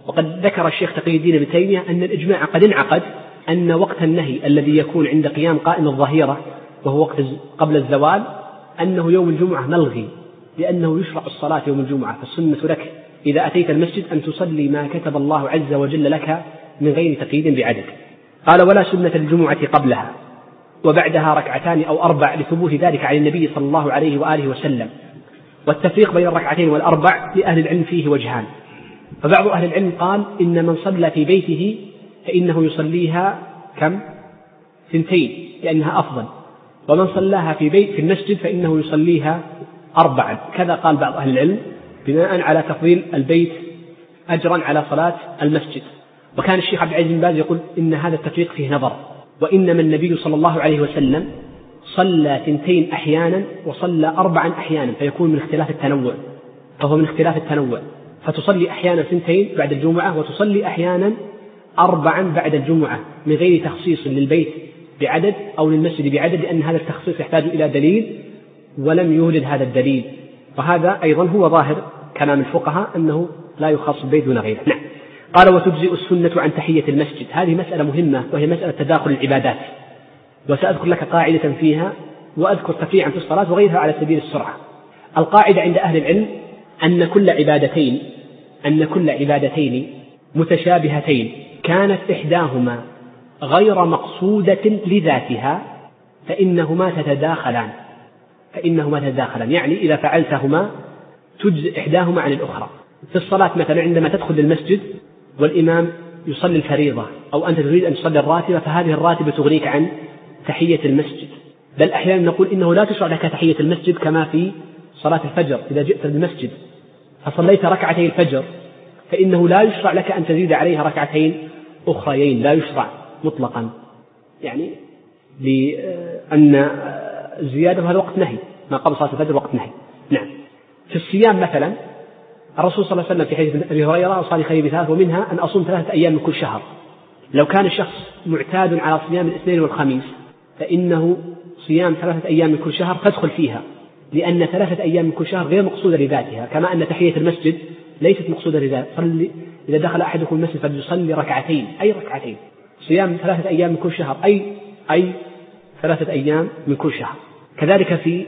وقد ذكر الشيخ تقي الدين ابن تيمية أن الإجماع قد انعقد أن وقت النهي الذي يكون عند قيام قائم الظهيرة وهو وقت قبل الزوال أنه يوم الجمعة ملغي، لأنه يشرع الصلاة يوم الجمعة، فالسنة لك إذا أتيت المسجد أن تصلي ما كتب الله عز وجل لك من غير تقييد بعدد. قال ولا سنة الجمعة قبلها وبعدها ركعتان أو 4 لثبوت ذلك عن النبي صلى الله عليه وآله وسلم. والتفريق بين الركعتين والأربع لأهل العلم فيه وجهان، فبعض أهل العلم قال إن من صلى في بيته فإنه يصليها كم؟ 2 لأنها أفضل، ومن صلاها في المسجد فإنه يصليها 4. كذا قال بعض أهل العلم بناء على تفضيل البيت أجرا على صلاة المسجد. وكان الشيخ عبد العزيز بن باز يقول إن هذا التفريق فيه نظر، وإنما النبي صلى الله عليه وسلم صلى 2 أحيانا وصلى 4 أحيانا، فيكون من اختلاف التنوع، فهو من اختلاف التنوع، فتصلي أحيانا 2 بعد الجمعة وتصلي أحيانا 4 بعد الجمعة من غير تخصيص للبيت بعدد أو للمسجد بعدد، لأن هذا التخصيص يحتاج إلى دليل ولم يوجد هذا الدليل. وهذا أيضا هو ظاهر كلام الفقهاء أنه لا يخص البيت دون غيره. نعم. قال وتجزئ السنة عن تحية المسجد. هذه مسألة مهمة وهي مسألة تداخل العبادات، وسأذكر لك قاعدة فيها وأذكر تفريعا في الصلاة وغيرها على سبيل السرعة. القاعدة عند أهل العلم أن كل عبادتين متشابهتين كانت إحداهما غير مقصودة لذاتها فإنهما تتداخلان، يعني إذا فعلتهما تجزئ إحداهما عن الأخرى. في الصلاة مثلا عندما تدخل للمسجد والإمام يصلي الفريضة أو أنت تريد أن تصلي الراتبة، فهذه الراتبة تغنيك عن تحية المسجد، بل أحيانا نقول إنه لا تشرع لك تحية المسجد كما في صلاة الفجر. إذا جئت للمسجد فصليت 2 ركعتي الفجر فإنه لا يشرع لك أن تزيد عليها 2 ركعتين أخريين، لا يشرع مطلقا، يعني لأن الزيادة هذا وقت نهي، ما قبل صلاة الفجر وقت نهي. نعم. في الصيام مثلا الرسول صلى الله عليه وسلم في حديث أبي هريرة أوصاني خيري ب3 ومنها أن أصوم 3 أيام من كل شهر. لو كان الشخص معتاد على صيام الاثنين والخميس فإنه صيام 3 أيام من كل شهر تدخل فيها، لأن 3 أيام من كل شهر غير مقصودة لذاتها، كما أن تحية المسجد ليست مقصودة لذاتها. إذا دخل أحدكم المسجد فليصلي 2 ركعتين، أي 2 ركعتين. صيام 3 أيام من كل شهر أي 3 أيام من كل شهر. كذلك في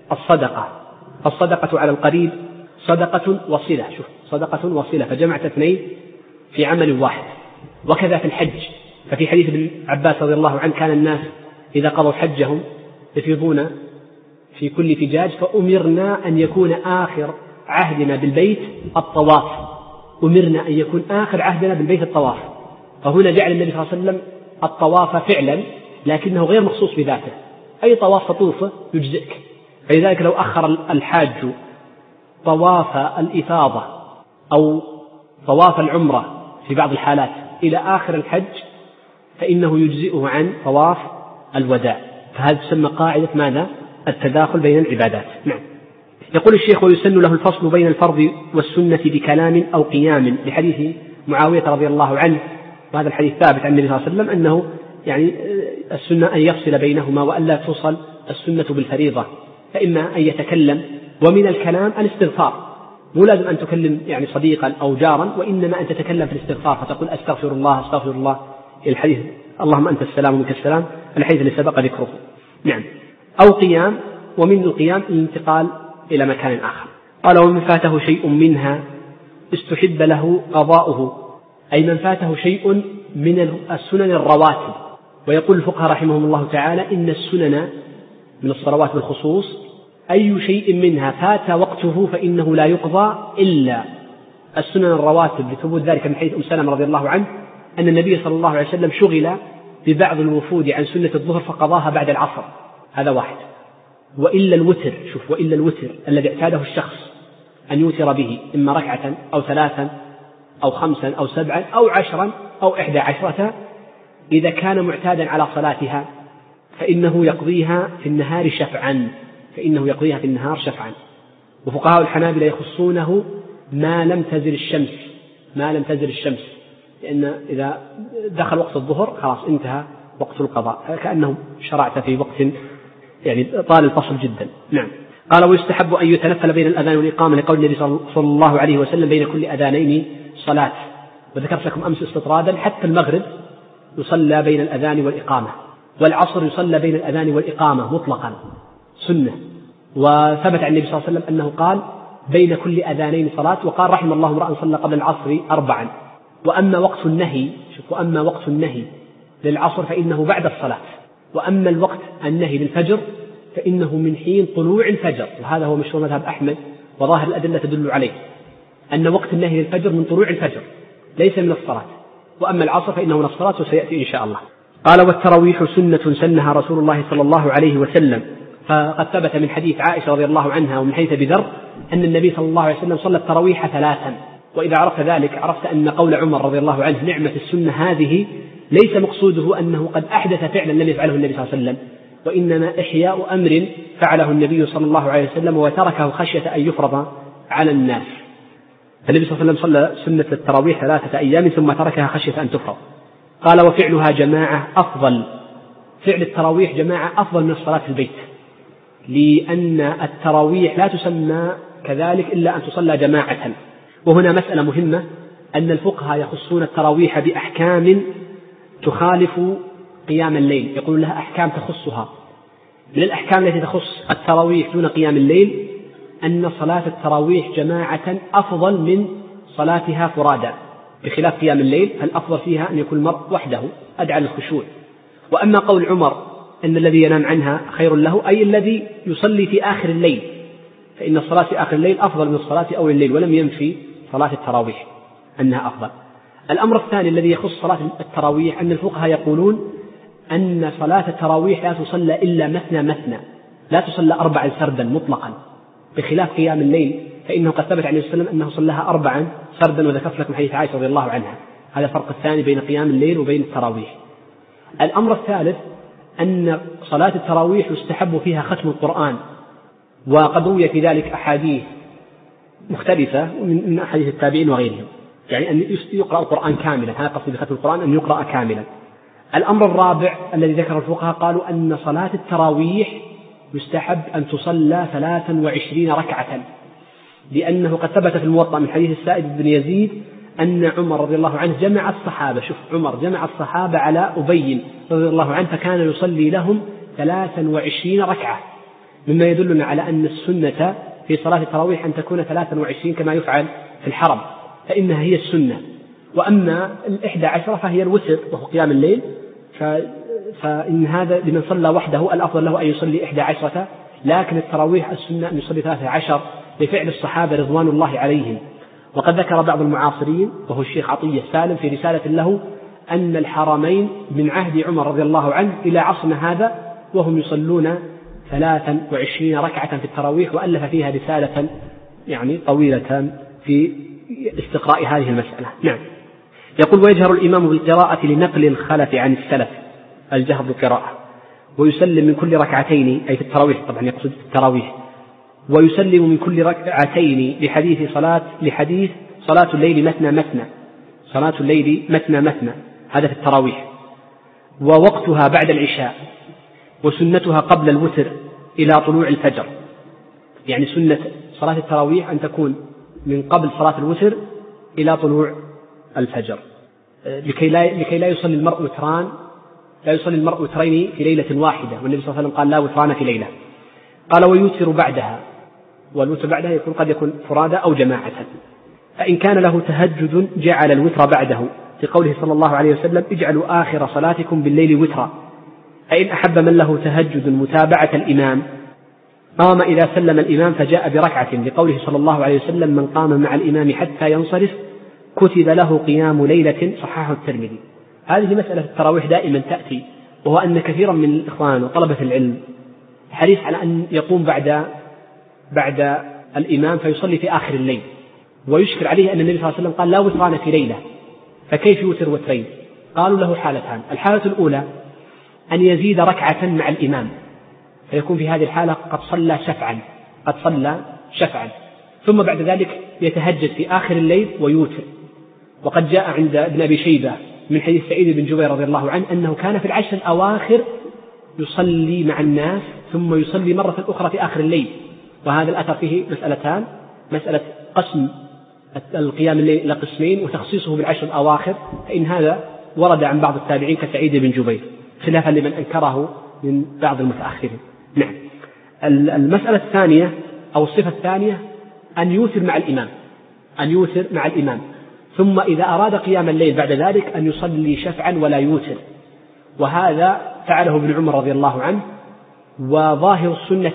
الصدقة على القريب صدقة وصلة، شوف صدقة وصلة، فجمعت 2 في عمل واحد. وكذا في الحج، ففي حديث ابن عباس رضي الله عنه كان الناس إذا قضوا حجهم يفيضون في كل فجاج، فأمرنا أن يكون آخر عهدنا بالبيت الطواف، أمرنا أن يكون آخر عهدنا بالبيت الطواف. فهنا جعل النبي صلى الله عليه وسلم الطواف فعلا لكنه غير مخصوص بذاته، أي طواف تطوفه يجزئك. فلذلك لو أخر الحاج طواف الإفاضة أو طواف العمرة في بعض الحالات إلى آخر الحج فإنه يجزئه عن طواف الوداع. فهذا تسمى قاعدة ماذا؟ التداخل بين العبادات. نعم. يقول الشيخ ويسن له الفصل بين الفرض والسنة بكلام أو قيام، لحديث معاوية رضي الله عنه، وهذا الحديث ثابت عن النبي صلى الله عليه وسلم أنه يعني السنة أن يفصل بينهما وألا توصل السنة بالفريضة، فإما أن يتكلم، ومن الكلام الاستغفار، مو لازم أن تكلم يعني صديقا أو جارا، وإنما أن تتكلم في الاستغفار فتقول أستغفر الله الحديث اللهم أنت السلام ومنك السلام، الحديث اللي سبق ذكره. نعم. أو قيام، ومن القيام الانتقال إلى مكان آخر. قال ومن فاته شيء منها استحب له قضاؤه، أي من فاته شيء من السنن الرواتب. ويقول الفقهاء رحمهم الله تعالى إن السنن من الصلوات بالخصوص أي شيء منها فات وقته فإنه لا يقضى إلا السنن الرواتب، لثبوت ذلك من حديث سلمة رضي الله عنه أن النبي صلى الله عليه وسلم شغل ببعض الوفود عن سنة الظهر فقضاها بعد العصر، هذا واحد. وإلا الوتر، شوف، وإلا الوتر الذي اعتاده الشخص أن يوتر به إما 2 ركعة أو 3 أو 5 أو 7 أو 10 أو 11، إذا كان معتادا على صلاتها فإنه يقضيها في النهار شفعا، وفقهاء الحنابلة يخصونه ما لم تزل الشمس، لأن إذا دخل وقت الظهر خلاص انتهى وقت القضاء، كأنه شرعت في وقت يعني طال الفصل جدا. نعم. قال ويستحب أن يتنفل بين الأذان والإقامة، لقول النبي صلى الله عليه وسلم بين كل أذانين صلاة، وذكرت لكم أمس استطرادا حتى المغرب يصلى بين الأذان والإقامة، والعصر يصلى بين الأذان والإقامة مطلقا سنة. وثبت عن النبي صلى الله عليه وسلم أنه قال بين كل أذانين صلاة، وقال رحم الله امرأ صلى قبل العصر 4. وأما وقت النهي للعصر فإنه بعد الصلاة، وأما الوقت النهي للفجر فإنه من حين طلوع الفجر، وهذا هو مشهور مذهب أحمد وظاهر الأدلة تدل عليه أن وقت النهي للفجر من طلوع الفجر ليس من الصلاة، وأما العصر فإنه من الصلاة، وسيأتي إن شاء الله. قال والتراويح سنة سنها رسول الله صلى الله عليه وسلم. فقد ثبت من حديث عائشة رضي الله عنها ومن حديث أبي ذر أن النبي صلى الله عليه وسلم صلى التراويح 3. وإذا عرفت ذلك عرفت أن قول عمر رضي الله عنه نعمة السنة هذه ليس مقصوده أنه قد أحدث فعلا لم يفعله النبي صلى الله عليه وسلم، وإنما إحياء أمر فعله النبي صلى الله عليه وسلم وتركه خشية أن يفرض على الناس. النبي صلى الله عليه وسلم صلى سنة التراويح 3 أيام ثم تركها خشية أن تفرض. قال وفعلها جماعة أفضل، فعل التراويح جماعة أفضل من الصلاة في البيت، لأن التراويح لا تسمى كذلك إلا أن تصلى جماعة. وهنا مسألة مهمة، أن الفقهاء يخصون التراويح بأحكام تخالف قيام الليل، يقول لها أحكام تخصها. من الأحكام التي تخص التراويح دون قيام الليل أن صلاة التراويح جماعة أفضل من صلاتها فرادا، بخلاف قيام الليل الأفضل فيها أن يكون المرء وحده أدعى للخشوع. وأما قول عمر أن الذي ينام عنها خير له، أي الذي يصلي في آخر الليل، فإن الصلاة في آخر الليل أفضل من الصلاة أول الليل، ولم ينفي صلاة التراويح أنها أفضل. الأمر الثاني الذي يخص صلاة التراويح أن الفقهاء يقولون أن صلاة التراويح لا تصلى إلا مثنى، لا تصلى 4 سردا مطلقا، بخلاف قيام الليل فإنه قد ثبت عن النبي صلى الله عليه وسلم أنه صلىها 4 سردا، وذكرت لكم حديث عائشة رضي الله عنها. هذا الفرق الثاني بين قيام الليل وبين التراويح. الأمر الثالث أن صلاة التراويح يستحب فيها ختم القرآن، وقد روي في ذلك أحاديث مختلفة من أحاديث التابعين وغيرهم، يعني أن يقرأ القرآن كاملا، هذا قصد بختم القرآن أن يقرأ كاملا. الأمر الرابع الذي ذكر الفقهاء قالوا أن صلاة التراويح يستحب أن تصلى 23 ركعة، لأنه قد ثبت في الموطأ من حديث السائب بن يزيد أن عمر رضي الله عنه جمع الصحابة، شوف عمر جمع الصحابة على أبي رضي الله عنه فكان يصلي لهم 23 ركعة، مما يدلنا على أن السنة في صلاة التراويح أن تكون 23 كما يفعل في الحرم، فإنها هي السنة. وأما 11 فهي الوتر وهو قيام الليل، فإن هذا لمن صلى وحده الأفضل له أن يصلي 11، لكن التراويح السنة أن يصلي 13 لفعل الصحابة رضوان الله عليهم. وقد ذكر بعض المعاصرين وهو الشيخ عطية سالم في رسالة له أن الحرمين من عهد عمر رضي الله عنه إلى عصرنا هذا وهم يصلون 23 ركعة في التراويح، وألف فيها رسالة يعني طويلة في استقراء هذه المسألة. نعم. يقول ويجهر الإمام بالقراءة لنقل الخلف عن السلف، الجهر بالقراءة، ويسلم من كل ركعتين، أي في التراويح طبعا يقصد التراويح، ويسلم من كل ركعتين لحديث صلاة الليل مثنى، صلاة الليل مثنى، هذا في التراويح. ووقتها بعد العشاء، وسنتها قبل الوتر إلى طلوع الفجر، يعني سنة صلاة التراويح أن تكون من قبل صلاة الوتر إلى طلوع الفجر، لكي لا يصلي المرء وتران، لا يصلي المرء وترين في ليلة واحدة، والنبي صلى الله عليه وسلم قال لا وتران في ليلة. قال ويوتر بعدها، والوتر بعدها يكون قد يكون فرادى أو جماعة. فإن كان له تهجد جعل الوتر بعده، في قوله صلى الله عليه وسلم اجعلوا آخر صلاتكم بالليل وترا. فإن أحب من له تهجد متابعة الإمام قام إذا سلم الإمام فجاء بركعة، لقوله صلى الله عليه وسلم من قام مع الإمام حتى ينصرف كتب له قيام ليلة، صححه الترمذي. هذه مسألة التراويح دائما تأتي، وهو أن كثيرا من الإخوان وطلبة العلم حريص على أن يقوم بعد الإمام فيصلي في آخر الليل، ويشكر عليه أن النبي صلى الله عليه وسلم قال لا وتران في ليلة، فكيف يوتر وترين؟ قالوا له حالتان. الحالة الأولى أن يزيد ركعة مع الإمام، فيكون في هذه الحالة قد صلى شفعا، ثم بعد ذلك يتهجد في آخر الليل ويوتر. وقد جاء عند ابن أبي شيبة من حديث سعيد بن جبير رضي الله عنه أنه كان في العشر الأواخر يصلي مع الناس ثم يصلي مرة أخرى في آخر الليل. وهذا الأثر فيه مسألتان: مسألة قسم القيام الليل إلى قسمين وتخصيصه بالعشر الأواخر، فإن هذا ورد عن بعض التابعين كسعيد بن جبير، خلافا لمن أنكره من بعض المتأخرين. نعم. المسألة الثانية أو الصفة الثانية أن يوتر مع الإمام، ثم إذا أراد قيام الليل بعد ذلك أن يصلي شفعا ولا يوتر، وهذا فعله ابن عمر رضي الله عنه، وظاهر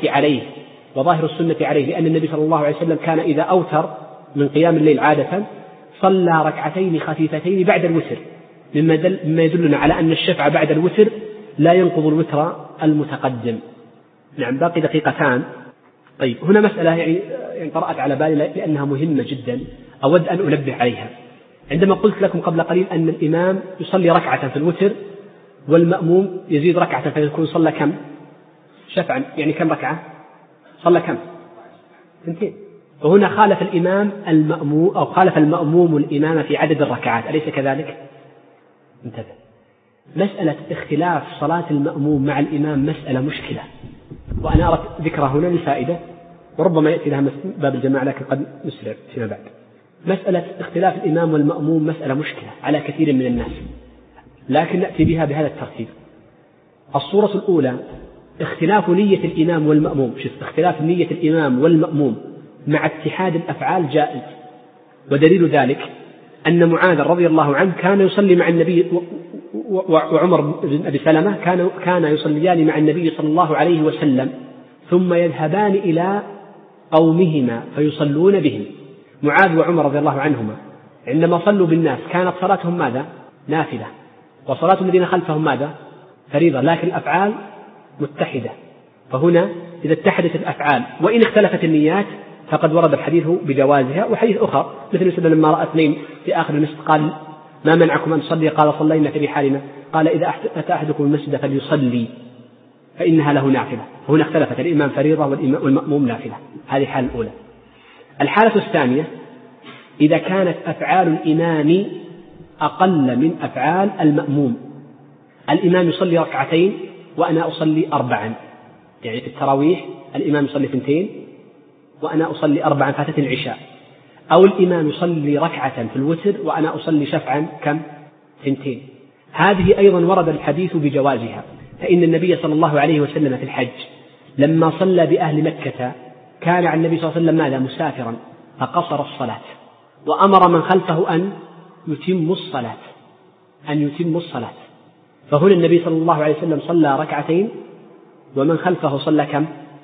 السنة عليه لأن النبي صلى الله عليه وسلم كان إذا أوتر من قيام الليل عادة صلى ركعتين خفيفتين بعد الوتر، مما يدلنا على أن الشفع بعد الوتر لا ينقض الوتر المتقدم. نعم. باقي دقيقتان. طيب، هنا مسألة يعني طرأت على بالي لأنها مهمة جدا، أود أن أنبه عليها. عندما قلت لكم قبل قليل أن الإمام يصلي ركعة في الوتر والمأموم يزيد ركعة، فيكون صلى كم؟ شفعا، يعني كم ركعة؟ صلى كم؟ 2. وهنا خالف المأموم الإمام في عدد الركعات، أليس كذلك؟ انتبه، مسألة اختلاف صلاة المأموم مع الإمام مسألة مشكلة، وأنا أردت ذكرها هنا لفائدة، وربما يأتي لها باب الجماعة لكن قد نسرع فيما بعد. مسألة اختلاف الإمام والمأموم مسألة مشكلة على كثير من الناس، لكن نأتي بها بهذا الترتيب. الصورة الأولى اختلاف نية الإمام والمأموم. اختلاف نية الإمام والمأموم مع اتحاد الأفعال جائز، ودليل ذلك أن معاذ رضي الله عنه كان يصلي مع النبي، وعمر بن أبي سلمة كان يصليان مع النبي صلى الله عليه وسلم، ثم يذهبان إلى قومهما فيصلون بهم. معاذ وعمر رضي الله عنهما عندما صلوا بالناس كانت صلاتهم ماذا؟ نافلة، وصلاة الذين خلفهم ماذا؟ فريضة، لكن الأفعال متحدة. فهنا إذا اتحدت الأفعال وإن اختلفت النيات فقد ورد الحديث بجوازها. وحديث أخر مثل سيدنا لما رأى اثنين في آخر المسجد قال: ما منعكم أن تصلي؟ قال: صلينا في رحالنا. قال: إذا أتى أحدكم المسجد فليصلي فإنها له نافلة. هنا اختلفت، الإمام فريضة والمأموم نافلة. هذه الحالة الأولى. الحالة الثانية إذا كانت أفعال الإمام أقل من أفعال المأموم، الإمام يصلي ركعتين وأنا أصلي 4، يعني في التراويح الإمام يصلي 2 وأنا أصلي 4 فاتت العشاء، أو الإمام يصلي ركعة في الوتر وأنا أصلي شفعا كم؟ 2. هذه أيضا ورد الحديث بجوازها، فإن النبي صلى الله عليه وسلم في الحج لما صلى بأهل مكة كان عن النبي صلى الله عليه وسلم ماذا؟ مسافرا، فقصر الصلاة، وأمر من خلفه أن يتم الصلاة. فهنا النبي صلى الله عليه وسلم صلى ركعتين ومن خلفه صلى كم؟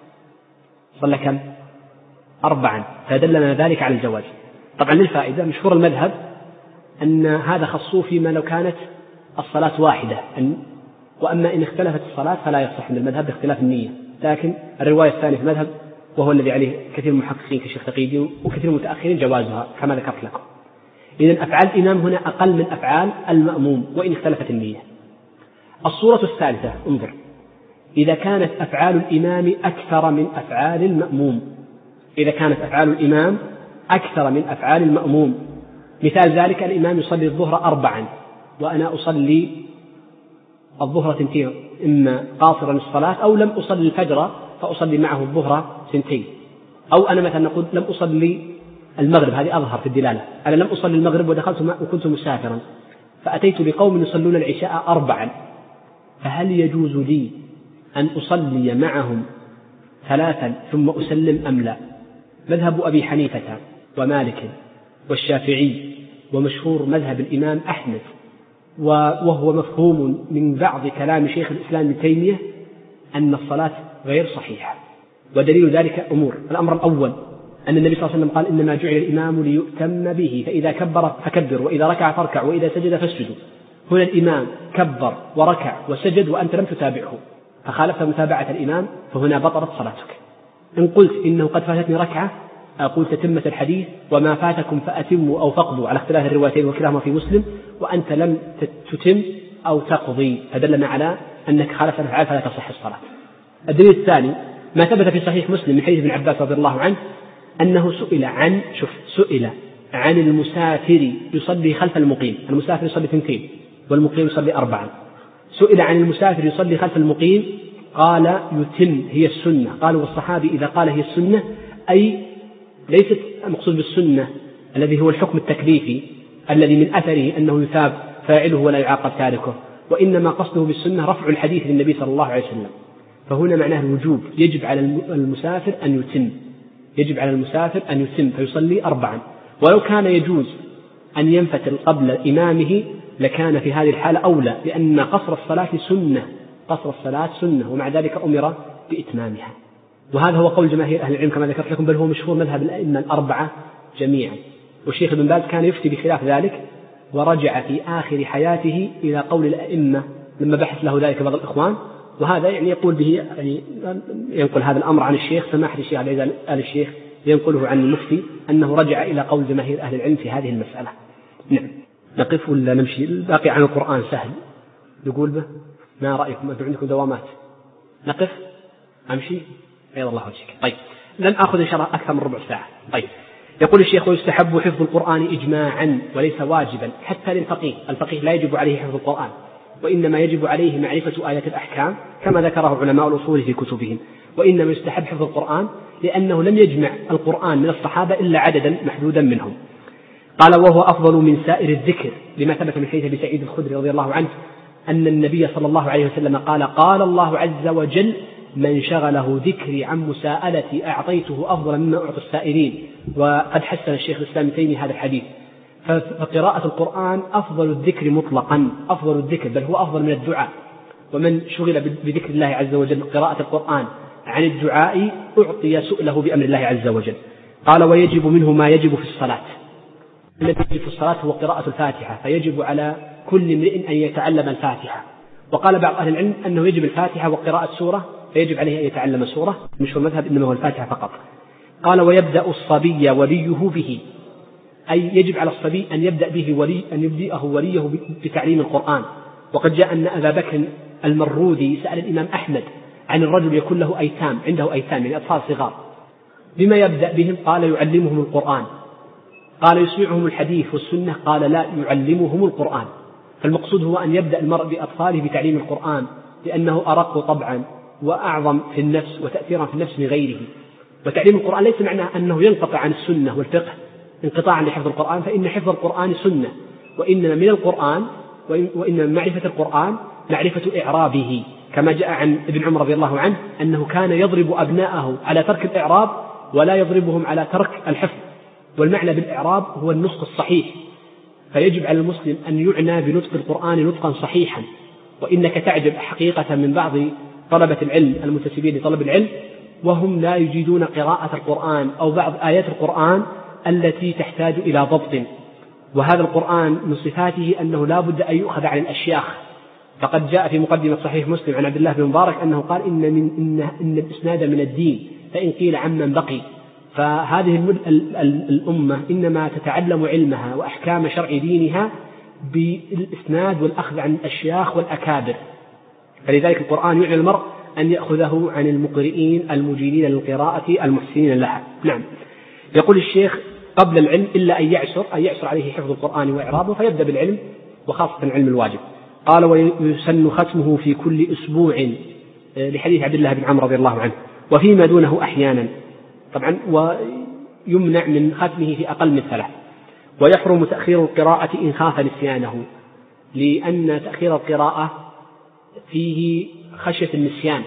4، فدلنا ذلك على الجواز. طبعا للفائدة مشهور المذهب أن هذا خصوه فيما لو كانت الصلاة واحدة، وأما إن اختلفت الصلاة فلا يصح من المذهب باختلاف النية. لكن الرواية الثانية في المذهب وهو الذي عليه كثير من المحققين كالشيخ تقيدي وكثير من المتأخرين جوازها كما ذكرت لكم. إذن أفعال الإمام هنا أقل من أفعال المأموم وإن اختلفت النية. الصورة الثالثة، انظر، إذا كانت أفعال الإمام أكثر من أفعال المأموم. إذا كانت أفعال الإمام أكثر من أفعال المأموم، مثال ذلك الإمام يصلي الظهر 4 وأنا أصلي الظهر 2، إما قاصرا الصلاة أو لم أصلي الفجر فأصلي معه الظهر 2، أو أنا مثلا نقول لم أصلي المغرب، هذه أظهر في الدلالة، أنا لم أصلي المغرب ودخلت وكنت مسافرا فأتيت بقوم يصلون العشاء 4، فهل يجوز لي أن أصلي معهم 3 ثم أسلم أم لا؟ مذهب أبي حنيفة ومالك والشافعي ومشهور مذهب الإمام أحمد، وهو مفهوم من بعض كلام شيخ الإسلام ابن تيمية، أن الصلاة غير صحيحة. ودليل ذلك أمور. الأمر الأول أن النبي صلى الله عليه وسلم قال: إنما جعل الإمام ليؤتم به، فإذا كبر فكبر وإذا ركع فاركع وإذا سجد فاسجدوا. هنا الإمام كبر وركع وسجد وأنت لم تتابعه فخالفت متابعة الإمام، فهنا بطلت صلاتك. إن قلت إنه قد فاتتني ركعة أقول تتمة الحديث: وما فاتكم فأتموا أو فقضوا، على اختلاف الروايتين وكلاهما في مسلم، وأنت لم تتم أو تقضي، فدلنا على أنك خالفت الأفعال فلا تصح الصلاة. الدليل الثاني ما ثبت في صحيح مسلم من حديث ابن عباس رضي الله عنه أنه سئل عن المسافر يصلي خلف المقيم، المسافر يصلي 2 والمقيم يصلي 4، سئل عن المسافر يصلي خلف المقيم قال: يتم، هي السنة. قالوا: والصحابي إذا قال هي السنة أي ليست مقصود بالسنة الذي هو الحكم التكليفي الذي من أثره أنه يثاب فاعله ولا يعاقب تاركه، وإنما قصده بالسنة رفع الحديث للنبي صلى الله عليه وسلم. فهنا معناه الوجوب، يجب على المسافر أن يتم، يجب على المسافر أن يتم فيصلي 4. ولو كان يجوز أن ينفتل قبل إمامه لكان في هذه الحالة أولى، لأن قصر الصلاة سنة، قصر الصلاة سنة، ومع ذلك أمر بإتمامها. وهذا هو قول جماهير أهل العلم كما ذكرت لكم، بل هو مشهور مذهب الأئمة الأربعة جميعا. والشيخ ابن باز كان يفتي بخلاف ذلك، ورجع في آخر حياته إلى قول الأئمة لما بحث له ذلك بعض الإخوان، وهذا يعني يقول به، يعني ينقل هذا الأمر عن الشيخ سماحة الشيخ عبد العزيز آل الشيخ ينقله عن المفتي أنه رجع إلى قول جماهير أهل العلم في هذه المسألة. نعم. نقف ولا نمشي؟ الباقي عن القرآن سهل نقول به، ما رأيكم؟ أنتم عندكم دوامات. نقف أمشي بيض الله وجهك. طيب لن أخذ إن شاء الله أكثر من ربع ساعة. طيب يقول الشيخ: ويستحب حفظ القرآن إجماعا وليس واجبا حتى للفقيه. الفقيه لا يجب عليه حفظ القرآن، وإنما يجب عليه معرفة آيات الأحكام كما ذكره علماء الأصول في كتبهم. وإنما يستحب حفظ القرآن لأنه لم يجمع القرآن من الصحابة إلا عددا محدودا منهم. قال: وهو أفضل من سائر الذكر، لما ثبت من حديث أبي سعيد الخدري رضي الله عنه أن النبي صلى الله عليه وسلم قال: قال الله عز وجل: من شغله ذكري عن مساءلتي أعطيته أفضل مما أعطي السائلين. وقد حسن الشيخ الإسلام ابن تيمية هذا الحديث. فقراءة القرآن أفضل الذكر مطلقا، أفضل الذكر، بل هو أفضل من الدعاء. ومن شغل بذكر الله عز وجل قراءة القرآن عن الدعاء أعطي سؤله بأمر الله عز وجل. قال: ويجب منه ما يجب في الصلاة. الذي يجب في الصلاة هو قراءة الفاتحة، فيجب على كل امرئ أن يتعلم الفاتحة. وقال بعض أهل العلم أنه يجب الفاتحة وقراءة سورة، فيجب عليه أن يتعلم سورة، مش المذهب إنما هو الفاتحة فقط. قال: ويبدأ الصبي وليه به، أي يجب على الصبي أن يبدأ به أن يبدأه وليه بتعليم القرآن. وقد جاء أن أبا بكر المرودي سأل الإمام أحمد عن الرجل يكون له أيتام، عنده أيتام يعني أطفال صغار، بما يبدأ بهم؟ قال: يعلمهم القرآن. قال: يسمعهم الحديث والسنة؟ قال: لا، يعلمهم القرآن. فالمقصود هو أن يبدأ المرء بأطفاله بتعليم القرآن، لأنه أرق طبعا وأعظم في النفس وتأثيرا في النفس من غيره. وتعليم القرآن ليس معناه أنه ينقطع عن السنة والفقه انقطاعا لحفظ القرآن، فإن حفظ القرآن سنة، وإنما من القرآن وإن معرفة القرآن معرفة إعرابه، كما جاء عن ابن عمر رضي الله عنه أنه كان يضرب أبناءه على ترك الإعراب ولا يضربهم على ترك الحفظ. والمعنى بالإعراب هو النطق الصحيح، فيجب على المسلم أن يعنى بنطق القرآن نطقا صحيحا. وإنك تعجب حقيقة من بعض طلبة العلم المنتسبين لطلب العلم وهم لا يجيدون قراءة القرآن أو بعض آيات القرآن التي تحتاج إلى ضبط. وهذا القرآن من صفاته أنه لا بد أن يؤخذ عن الأشياخ. فقد جاء في مقدمة صحيح مسلم عن عبد الله بن مبارك أنه قال: إن الإسناد من الدين، فإن قيل عمن بقي. فهذه الأمة إنما تتعلم علمها وأحكام شرع دينها بالإسناد والأخذ عن الأشياخ والأكابر. فلذلك القرآن يعلم المرء أن يأخذه عن المقرئين المجيدين للقراءة المحسنين لها. نعم. يقول الشيخ: قبل العلم إلا أن يعسر عليه حفظ القرآن وإعرابه، فيبدأ بالعلم وخاصة العلم الواجب. قال: ويسن ختمه في كل أسبوع، لحديث عبد الله بن عمرو رضي الله عنه، وفيما دونه أحيانا طبعا، ويمنع من ختمه في أقل من 3. ويحرم تأخير القراءة إن خاف نسيانه، لأن تأخير القراءة فيه خشية النسيان.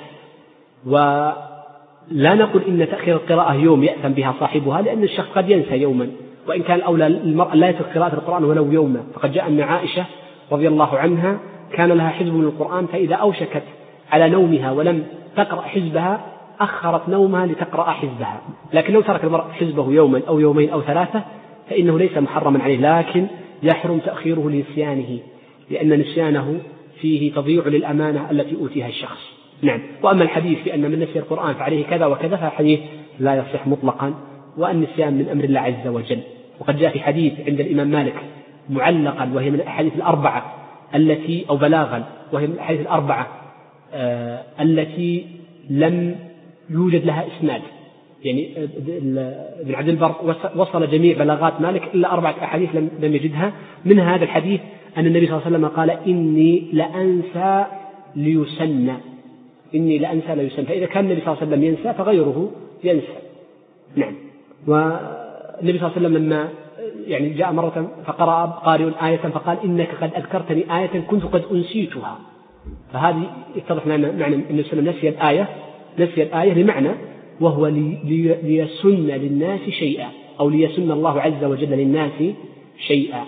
ولا نقول إن تأخير القراءة يوم يأثم بها صاحبها، لأن الشخص قد ينسى يوما، وإن كان الأولى المرء لا يترك قراءة القرآن ولو يوما. فقد جاء أن عائشة رضي الله عنها كان لها حزب من القرآن، فإذا أوشكت على نومها ولم تقرأ حزبها أخرت نومها لتقرأ حزبها. لكن لو ترك المرء حزبه يوما أو يومين أو 3 فإنه ليس محرما عليه، لكن يحرم تأخيره لنسيانه، لأن نسيانه فيه تضييع للأمانة التي أوتيها الشخص. نعم. وأما الحديث بأن من نسي القرآن فعليه كذا وكذا فحديث لا يصح مطلقا، والنسيان من أمر الله عز وجل. وقد جاء في حديث عند الإمام مالك معلقا، وهي من الأحاديث الأربعة التي أو بلاغا، وهي من الأحاديث الأربعة التي لم يوجد لها إسناد. يعني ابن عبد البر وصل جميع بلاغات مالك إلا 4 أحاديث لم يجدها. من هذا الحديث أن النبي صلى الله عليه وسلم قال: إني لأنسى ليسنى، إني لأنسى ليسنى. فإذا كان النبي صلى الله عليه وسلم ينسى فغيره ينسى. نعم. والنبي صلى الله عليه وسلم لما يعني جاء مرة فقرأ قارئ آية فقال إنك قد أذكرتني آية كنت قد أنسيتها، فهذه يتضح لنا معنى أن النبي صلى الله عليه وسلم نسي الآية لمعنى، وهو ليسن للناس شيئا، أو ليسن الله عز وجل للناس شيئا.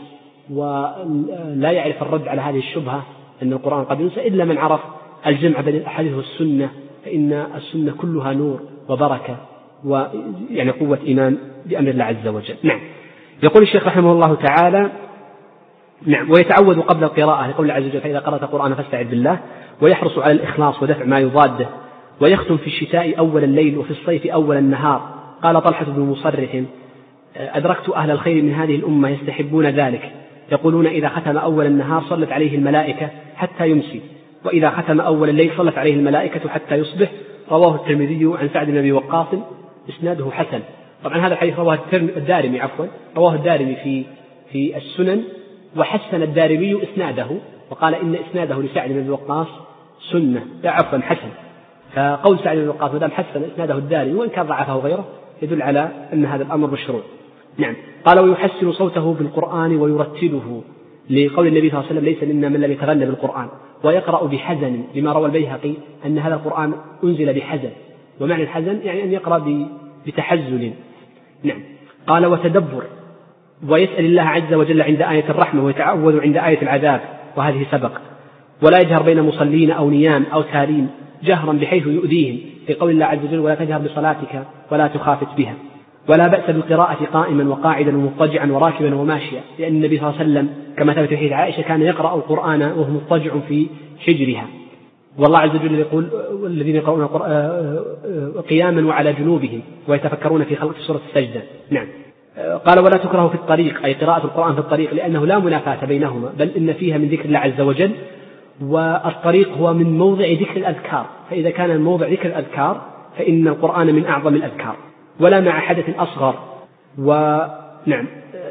ولا يعرف الرد على هذه الشبهة أن القرآن قد ينسى إلا من عرف الجمع بين الأحاديث والسنة، فإن السنة كلها نور وبركة ويعني قوة إيمان بأمر الله عز وجل. نعم. يقول الشيخ رحمه الله تعالى: نعم. ويتعوذ قبل القراءة لقول الله عز وجل: فإذا قرأت القرآن فاستعذ بالله، ويحرص على الإخلاص ودفع ما يضاده، ويختم في الشتاء أول الليل وفي الصيف أول النهار. قال طلحة بن مصرف: أدركت أهل الخير من هذه الأمة يستحبون ذلك، يقولون إذا ختم أول النهار صلت عليه الملائكة حتى يمسي، وإذا ختم أول الليل صلت عليه الملائكة حتى يصبح. رواه الترمذي عن سعد بن أبي وقاص، إسناده حسن. طبعا هذا الحديث رواه الدارمي رواه الدارمي في السنن، وحسن الدارمي إسناده وقال إن إسناده لسعد بن أبي وقاص سنة، حسن. فقول سعد بن أبي وقاص مدام حسن إسناده الدارمي وإن كان ضعفه غيره يدل على أن هذا الأمر مشروع. نعم. قال: ويحسن صوته بالقرآن ويرتله، لقول النبي صلى الله عليه وسلم: ليس منا من لم يتغنى بالقرآن. ويقرأ بحزن، لما روى البيهقي أن هذا القرآن أنزل بحزن، ومعنى الحزن يعني أن يقرأ بتحزن. نعم. قال: وتدبر، ويسأل الله عز وجل عند آية الرحمة، ويتعوذ عند آية العذاب، وهذه سبق. ولا يجهر بين مصلين أو نيام أو تارين جهرا بحيث يؤذيهم، لقول الله عز وجل: ولا تجهر بصلاتك ولا تخافت بها. ولا بأس بالقراءة قائما وقاعدا ومضطجعا وراكبا وماشيا، لأن النبي صلى الله عليه وسلم كما ثبت في حديث عائشة كان يقرأ القرآن وهو مضطجع في حجرها. والله عز وجل يقول: والذين يقرؤون قياما وعلى جنوبهم ويتفكرون في خلق سورة السجدة. نعم. قال: ولا تكره في الطريق، أي قراءة القرآن في الطريق، لأنه لا منافاة بينهما، بل إن فيها من ذكر الله عز وجل، والطريق هو من موضع ذكر الأذكار، فإذا كان من موضع ذكر الأذكار فإن القرآن من أعظم الأذكار. ولا مع حدث أصغر. نعم.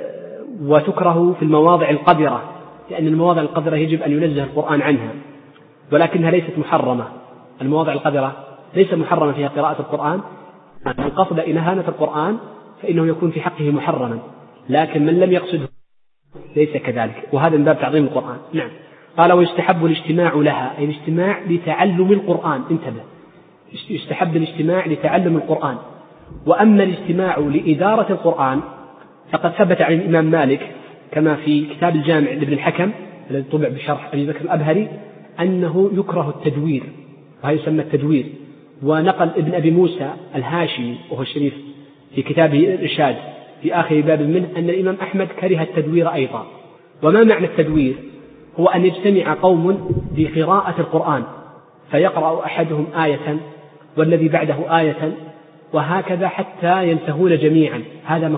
وتكره في المواضع القذرة، لأن المواضع القذرة يجب أن ينزه القرآن عنها، ولكنها ليست محرمة. المواضع القذرة ليس محرمة فيها قراءة القرآن، من قصد إهانة القرآن فإنه يكون في حقه محرما، لكن من لم يقصده ليس كذلك، وهذا من باب تعظيم القرآن. نعم. قال: ويستحب الاجتماع لها، أي الاجتماع لتعلم القرآن. انتبه، يستحب الاجتماع لتعلم القرآن. وأما الاجتماع لإدارة القرآن فقد ثبت عن الإمام مالك كما في كتاب الجامع لابن الحكم الذي طبع بشرح أبي بكر الأبهري أنه يكره التدوير، وهذا يسمى التدوير. ونقل ابن أبي موسى الهاشمي وهو الشريف في كتابه الإرشاد في آخر باب منه أن الإمام أحمد كره التدوير أيضا. وما معنى التدوير؟ هو أن يجتمع قوم بقراءة القرآن فيقرأ أحدهم آية والذي بعده آية وهكذا حتى ينتهون جميعا، هذا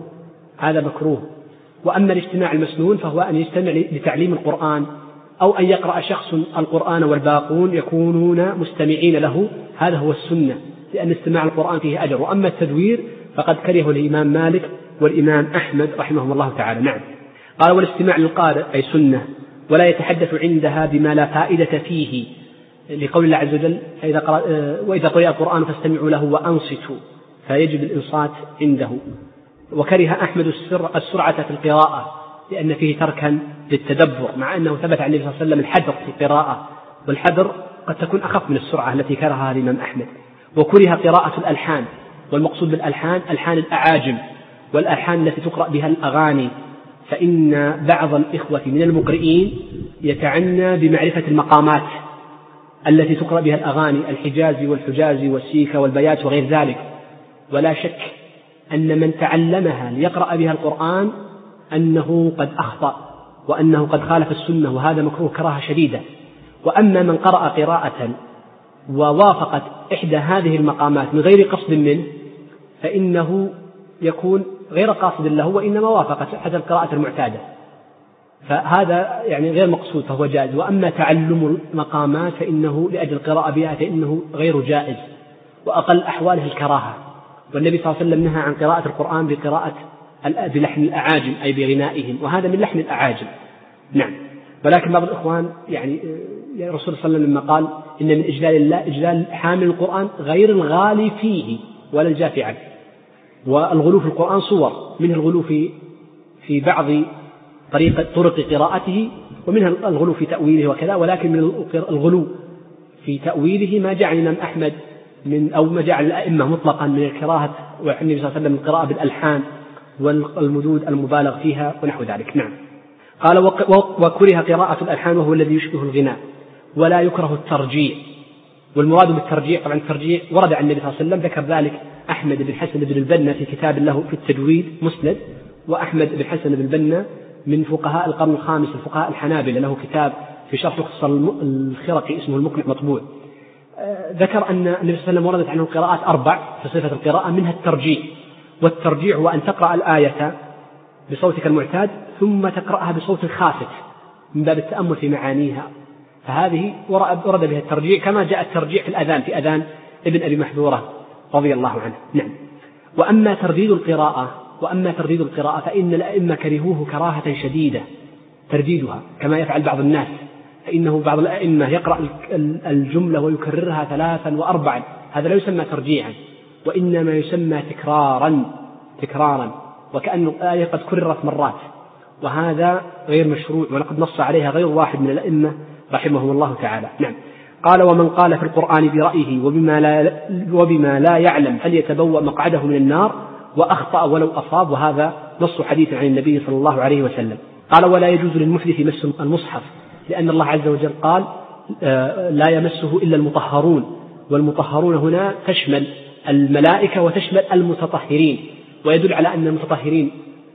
مكروه. وأما الاجتماع المسنون فهو أن يجتمع لتعليم القرآن، أو أن يقرأ شخص القرآن والباقون يكونون مستمعين له، هذا هو السنة، لأن استماع القرآن فيه أجر. وأما التدوير فقد كرهه الإمام مالك والإمام أحمد رحمهم الله تعالى. نعم. قال: والاستماع للقارئ أي سنة، ولا يتحدث عندها بما لا فائدة فيه، لقول الله عز وجل: وإذا قرئ القرآن فاستمعوا له وأنصتوا، فيجب الإنصات عنده. وكره أحمد السرعة في القراءة لأن فيه تركا للتدبر، مع أنه ثبت عن النبي صلى الله عليه وسلم الحذر في القراءة، والحذر قد تكون أخف من السرعة التي كرهها الإمام أحمد. وكره قراءة الألحان، والمقصود بالألحان ألحان الأعاجم والألحان التي تقرأ بها الأغاني، فإن بعض الإخوة من المقرئين يتعنى بمعرفة المقامات التي تقرأ بها الأغاني، الحجازي والحجازي والسيكا والبيات وغير ذلك. ولا شك أن من تعلمها ليقرأ بها القرآن أنه قد أخطأ وأنه قد خالف السنة، وهذا مكروه كراهة شديدة. وأما من قرأ قراءة ووافقت إحدى هذه المقامات من غير قصد منه فإنه يكون غير قاصد له، وإنما وافقت حسب القراءة المعتادة، فهذا يعني غير مقصود فهو جائز. وأما تعلم المقامات فإنه لأجل القراءة بها فإنه غير جائز، وأقل أحواله الكراهة. والنبي صلى الله عليه وسلم نهى عن قراءة القرآن بقراءة بلحن الأعاجم أي بغنائهم، وهذا من لحن الأعاجم. نعم. ولكن بعض الإخوان يعني الرسول صلى الله عليه وسلم لما قال إن من إجلال الله إجلال حامل القرآن غير الغالي فيه ولا الجافي عنه. والغلو في القرآن صور، منه الغلو في في بعض طرق قراءته، ومنها الغلو في تأويله وكذا، ولكن من الغلو في تأويله ما جعل الإمام أحمد أو ما جعل الأئمة مطلقا من القراءة والنبي صلى الله عليه وسلم القراءة بالألحان والمدود المبالغ فيها ونحو ذلك. نعم. قال وكره قراءة الألحان وهو الذي يشبه الغناء، ولا يكره الترجيع. والمراد بالترجيع طبعا الترجيع ورد عن النبي صلى الله عليه وسلم، ذكر ذلك أحمد بن حسن بن البنا في كتاب له في التجويد مسند، وأحمد بن حسن بن البنا من فقهاء القرن الخامس الفقهاء الحنابلة له كتاب في شرح مختصر الخرقي اسمه المقنع مطبوع، ذكر أن النبي صلى الله عليه وسلم وردت عنه القراءات 4 في صفة القراءة، منها الترجيع. والترجيع هو أن تقرأ الآية بصوتك المعتاد ثم تقرأها بصوت خافت من باب التأمل في معانيها، فهذه ورد بها الترجيع، كما جاء الترجيع في الأذان في أذان ابن أبي محذورة رضي الله عنه. نعم. وأما ترديد القراءة فإن الأئمة كرهوه كراهة شديدة ترديدها كما يفعل بعض الناس، فإنه بعض الأئمة يقرأ الجملة ويكررها 3 و4، هذا لا يسمى ترجيعا، وإنما يسمى تكرارا، وكأن الآية قد كررت مرات، وهذا غير مشروع، ولقد نص عليها غير واحد من الأئمة رحمهم الله تعالى. نعم. قال ومن قال في القرآن برأيه وبما لا يعلم فليتبوأ مقعده من النار، وأخطأ ولو أصاب، وهذا نص حديث عن النبي صلى الله عليه وسلم. قال ولا يجوز للمحدث مس المصحف، لأن الله عز وجل قال لا يمسه إلا المطهرون، والمطهرون هنا تشمل الملائكة وتشمل المتطهرين، ويدل على أن المتطهرين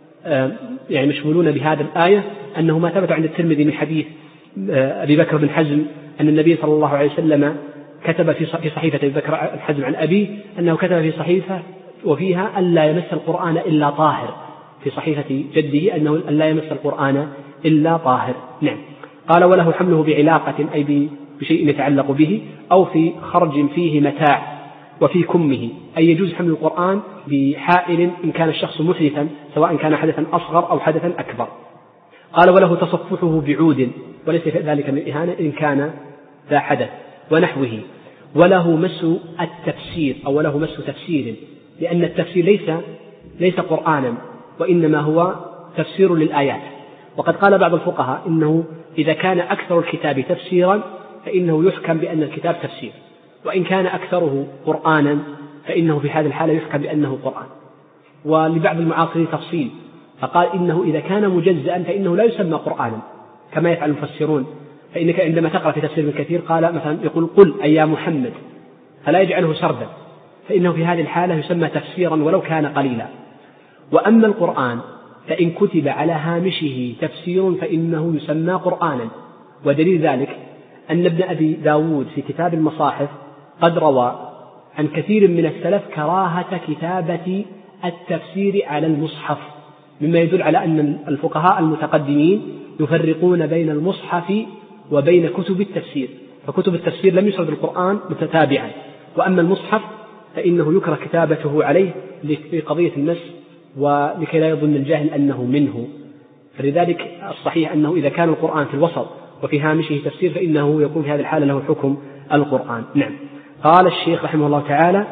يعني مشمولون بهذا الآية، أنه ما ثبت عند الترمذي من حديث أبي بكر بن حزم أن النبي صلى الله عليه وسلم كتب في صحيفة أبي بكر بن حزم عن أبيه أنه كتب في صحيفة وفيها ألا يمس القرآن إلا طاهر، في صحيفة جده أنه ألا يمس القرآن إلا طاهر. نعم. قال وله حمله بعلاقة أي بشيء يتعلق به، أو في خرج فيه متاع، وفي كمه، أي يجوز حمل القرآن بحائل إن كان الشخص محدثا، سواء كان حدثا أصغر أو حدثا أكبر. قال وله تصفحه بعود، وليس ذلك من الإهانة إن كان ذا حدث ونحوه. وله مس التفسير أو وله مس تفسير، لأن التفسير ليس قرآنا، وإنما هو تفسير للآيات. وقد قال بعض الفقهاء إنه إذا كان أكثر الكتاب تفسيرا فإنه يحكم بأن الكتاب تفسير، وإن كان أكثره قرآنا فإنه في هذه الحالة يحكم بأنه قرآن. ولبعض المعاصرين تفصيل، فقال إنه إذا كان مجزأ فإنه لا يسمى قرآنا كما يفعل المفسرون، فإنك عندما تقرأ في تفسير ابن كثير قال مثلا يقول قل أي يا محمد، فلا يجعله سردا، فإنه في هذه الحالة يسمى تفسيرا ولو كان قليلا. وأما القرآن فإن كتب على هامشه تفسير فإنه يسمى قرآنا. ودليل ذلك أن ابن أبي داود في كتاب المصاحف قد روى عن كثير من السلف كراهة كتابة التفسير على المصحف، مما يدل على أن الفقهاء المتقدمين يفرقون بين المصحف وبين كتب التفسير، فكتب التفسير لم يسرد القرآن متتابعا، وأما المصحف فإنه يكره كتابته عليه لقضية النسخ ولكي لا يظن الجاهل أنه منه. فلذلك الصحيح أنه إذا كان القرآن في الوسط وفي هامشه تفسير فإنه يكون في هذه الحالة له حكم القرآن. نعم. قال الشيخ رحمه الله تعالى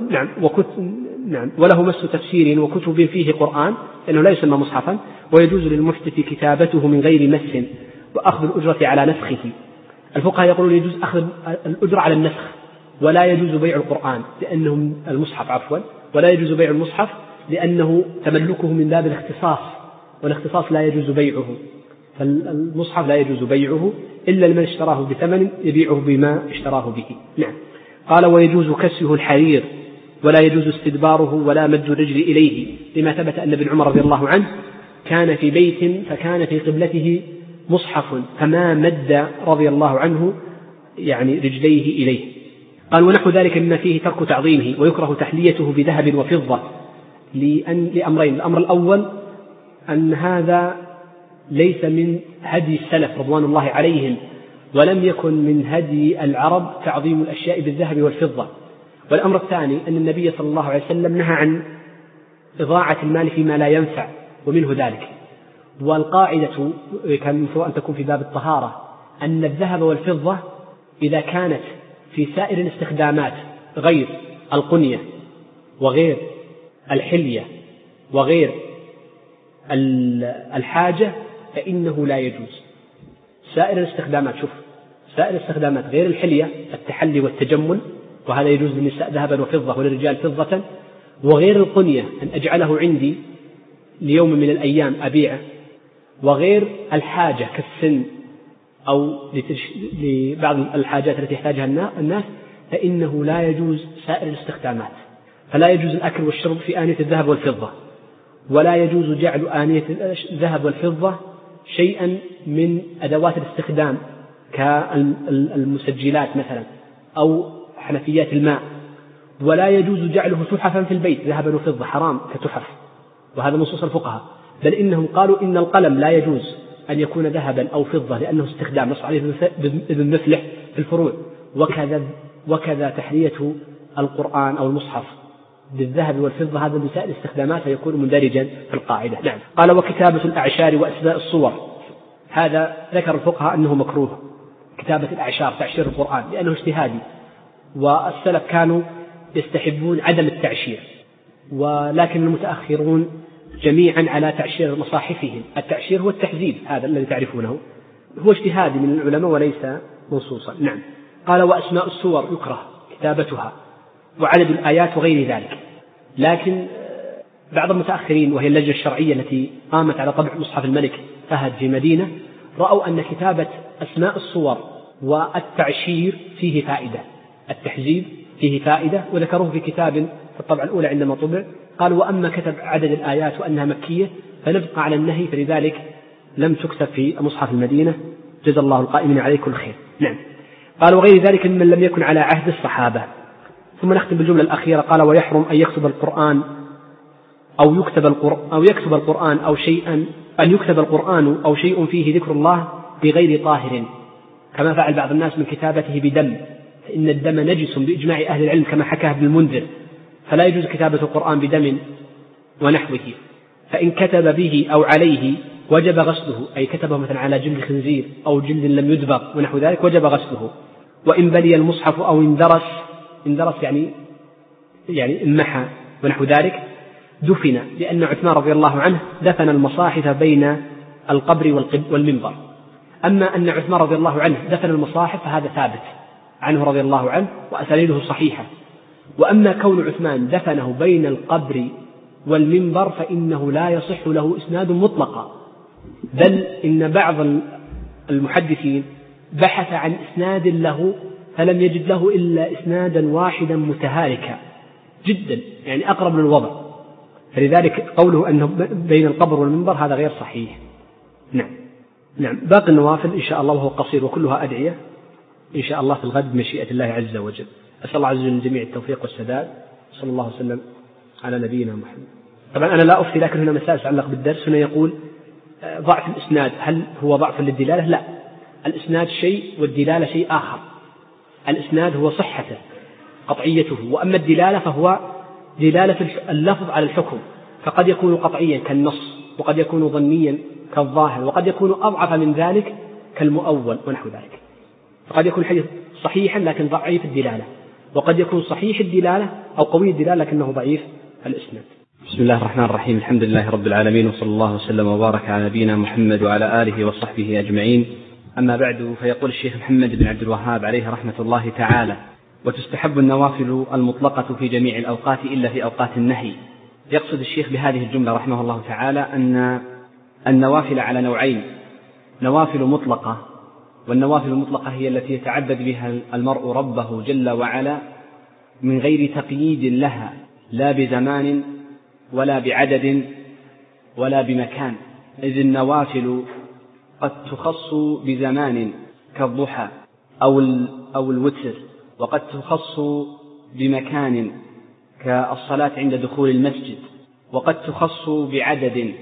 وله مس تفسير وكتب فيه قرآن، لأنه لا يسمى مصحفا. ويجوز للمحدث كتابته من غير مس وأخذ الأجرة على نسخه. الفقهاء يقولون يجوز أخذ الأجرة على النسخ، ولا يجوز بيع القرآن لأنه المصحف ولا يجوز بيع المصحف لأنه تملكه من باب الاختصاص، والاختصاص لا يجوز بيعه، فالمصحف لا يجوز بيعه إلا لمن اشتراه بثمن يبيعه بما اشتراه به. نعم. قال ويجوز كسه الحرير، ولا يجوز استدباره ولا مد الرجل إليه، لما ثبت أن ابن عمر رضي الله عنه كان في بيت فكان في قبلته مصحف فما مد رضي الله عنه يعني رجليه إليه. قال ونحو ذلك مما فيه ترك تعظيمه، ويكره تحليته بذهب وفضة لأمرين. الأمر الأول أن هذا ليس من هدي السلف رضوان الله عليهم، ولم يكن من هدي العرب تعظيم الأشياء بالذهب والفضة. والأمر الثاني أن النبي صلى الله عليه وسلم نهى عن إضاعة المال فيما لا ينفع، ومنه ذلك. والقاعدة كان المفروض أن تكون في باب الطهارة أن الذهب والفضة إذا كانت في سائر الاستخدامات غير القنية وغير الحلية وغير الحاجة فإنه لا يجوز. سائر الاستخدامات، شوف، سائر الاستخدامات غير الحلية، التحلي والتجمل، وهذا يجوز للنساء ذهبا وفضة وللرجال فضة، وغير القنية أن أجعله عندي ليوم من الأيام أبيعه، وغير الحاجة كالسن أو لبعض الحاجات التي يحتاجها الناس، فإنه لا يجوز سائر الاستخدامات. فلا يجوز الأكل والشرب في آنية الذهب والفضة، ولا يجوز جعل آنية الذهب والفضة شيئا من أدوات الاستخدام كالمسجلات مثلا أو حنفيات الماء، ولا يجوز جعله تحفا في البيت ذهبا وفضة، حرام كتحف، وهذا نصوص الفقهاء. بل إنهم قالوا إن القلم لا يجوز أن يكون ذهبا أو فضة لأنه استخدام، نص عليه ابن مفلح في الفروع. وكذا تحلية القرآن أو المصحف بالذهب والفضة، هذا بسائر الاستخدامات فيكون مندرجا في القاعدة. نعم. قال وكتابة الأعشار وأسماء الصور، هذا ذكر الفقهاء أنه مكروه، كتابة الأعشار تعشير القرآن لأنه اجتهادي، والسلف كانوا يستحبون عدم التعشير، ولكن المتأخرون جميعا على تعشير مصاحفهم. التعشير هو التحذيب، هذا الذي تعرفونه، هو اجتهادي من العلماء وليس منصوصا. نعم. قال وأسماء السور يكره كتابتها وعدد الآيات وغير ذلك. لكن بعض المتأخرين وهي اللجنة الشرعية التي قامت على طبع مصحف الملك فهد في مدينة رأوا أن كتابة أسماء الصور والتعشير فيه فائدة، التحذيب فيه فائدة، وذكروه في كتاب في الطبعة الأولى عندما طبع. قالوا وأما كتب عدد الآيات وأنها مكية فنبقى على النهي، فلذلك لم تكتب في مصحف المدينة، جزا الله القائمين عليه كل خير. نعم. قال وغير ذلك ممن لم يكن على عهد الصحابة. ثم نختم بالجملة الأخيرة. قال ويحرم أن يكتب القرآن أو يكتب القرآن أو شيء فيه ذكر الله بغير طاهر، كما فعل بعض الناس من كتابته بدم، فإن الدم نجس بإجماع أهل العلم كما حكاه ابن المنذر، فلا يجوز كتابة القرآن بدم ونحوه. فإن كتب به أو عليه وجب غسله، أي كتبه مثلا على جلد خنزير أو جلد لم يدبغ ونحو ذلك وجب غسله. وإن بلي المصحف أو اندرس يعني انمحى ونحو ذلك دفن، لأن عثمان رضي الله عنه دفن المصاحف بين القبر والمنبر. أما أن عثمان رضي الله عنه دفن المصاحف فهذا ثابت عنه رضي الله عنه وأسانيده صحيحة. وأما كون عثمان دفنه بين القبر والمنبر فإنه لا يصح له إسناد مطلقا، بل إن بعض المحدثين بحث عن إسناد له فلم يجد له إلا إسنادا واحدا متهالكا جدا، يعني أقرب للوضع، فلذلك قوله أنه بين القبر والمنبر هذا غير صحيح. نعم. باقي النوافل إن شاء الله وهو قصير وكلها أدعية إن شاء الله في الغد مشيئة الله عز وجل. أسأل الله عز وجل للجميع التوفيق والسداد، صلى الله وسلم على نبينا محمد. طبعا أنا لا أفتي، لكن هنا مسائل تتعلق بالدرس. هنا يقول ضعف الإسناد هل هو ضعف للدلالة؟ لا، الإسناد شيء والدلالة شيء آخر. الإسناد هو صحته قطعيته، وأما الدلالة فهو دلالة اللفظ على الحكم، فقد يكون قطعيا كالنص، وقد يكون ظنيا كالظاهر، وقد يكون أضعف من ذلك كالمؤول ونحو ذلك. فقد يكون الحديث صحيحا لكن ضعيف الدلالة، وقد يكون صحيح الدلالة أو قوي الدلالة لكنه ضعيف الإسناد. بسم الله الرحمن الرحيم. الحمد لله رب العالمين، وصلى الله وسلم وبارك على نبينا محمد وعلى آله وصحبه أجمعين. أما بعد، فيقول الشيخ محمد بن عبد الوهاب عليه رحمة الله تعالى: وتستحب النوافل المطلقة في جميع الأوقات إلا في أوقات النهي. يقصد الشيخ بهذه الجملة رحمه الله تعالى أن النوافل على نوعين: نوافل مطلقة، والنوافل المطلقة هي التي يتعبد بها المرء ربه جل وعلا من غير تقييد لها، لا بزمان ولا بعدد ولا بمكان، إذ النوافل قد تخص بزمان كالضحى أو الوتر، وقد تخص بمكان كالصلاة عند دخول المسجد، وقد تخص بعدد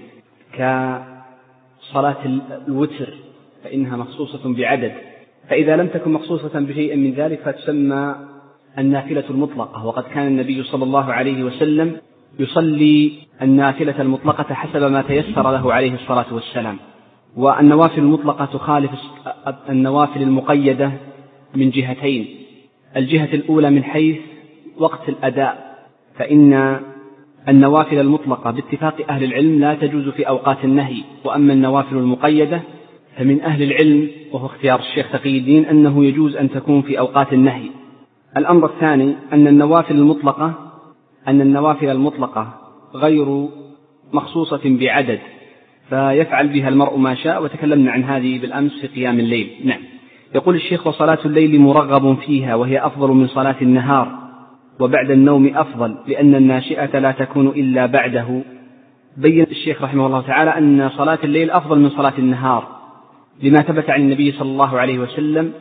كصلاة الوتر فإنها مخصوصة بعدد. فإذا لم تكن مخصوصة بشيء من ذلك فتسمى النافلة المطلقة. وقد كان النبي صلى الله عليه وسلم يصلي النافلة المطلقة حسب ما تيسر له عليه الصلاة والسلام. والنوافل المطلقة تخالف النوافل المقيدة من جهتين: الجهة الأولى من حيث وقت الأداء، فإن النوافل المطلقة باتفاق أهل العلم لا تجوز في أوقات النهي، وأما النوافل المقيدة فمن أهل العلم وهو اختيار الشيخ تقي الدين أنه يجوز أن تكون في أوقات النهي. الأمر الثاني أن النوافل المطلقة غير مخصوصة بعدد، فيفعل بها المرء ما شاء، وتكلمنا عن هذه بالأمس في قيام الليل. نعم. يقول الشيخ: وصلاة الليل مرغب فيها، وهي أفضل من صلاة النهار، وبعد النوم أفضل، لأن الناشئة لا تكون إلا بعده. بين الشيخ رحمه الله تعالى أن صلاة الليل أفضل من صلاة النهار، لما ثبت عن النبي صلى الله عليه وسلم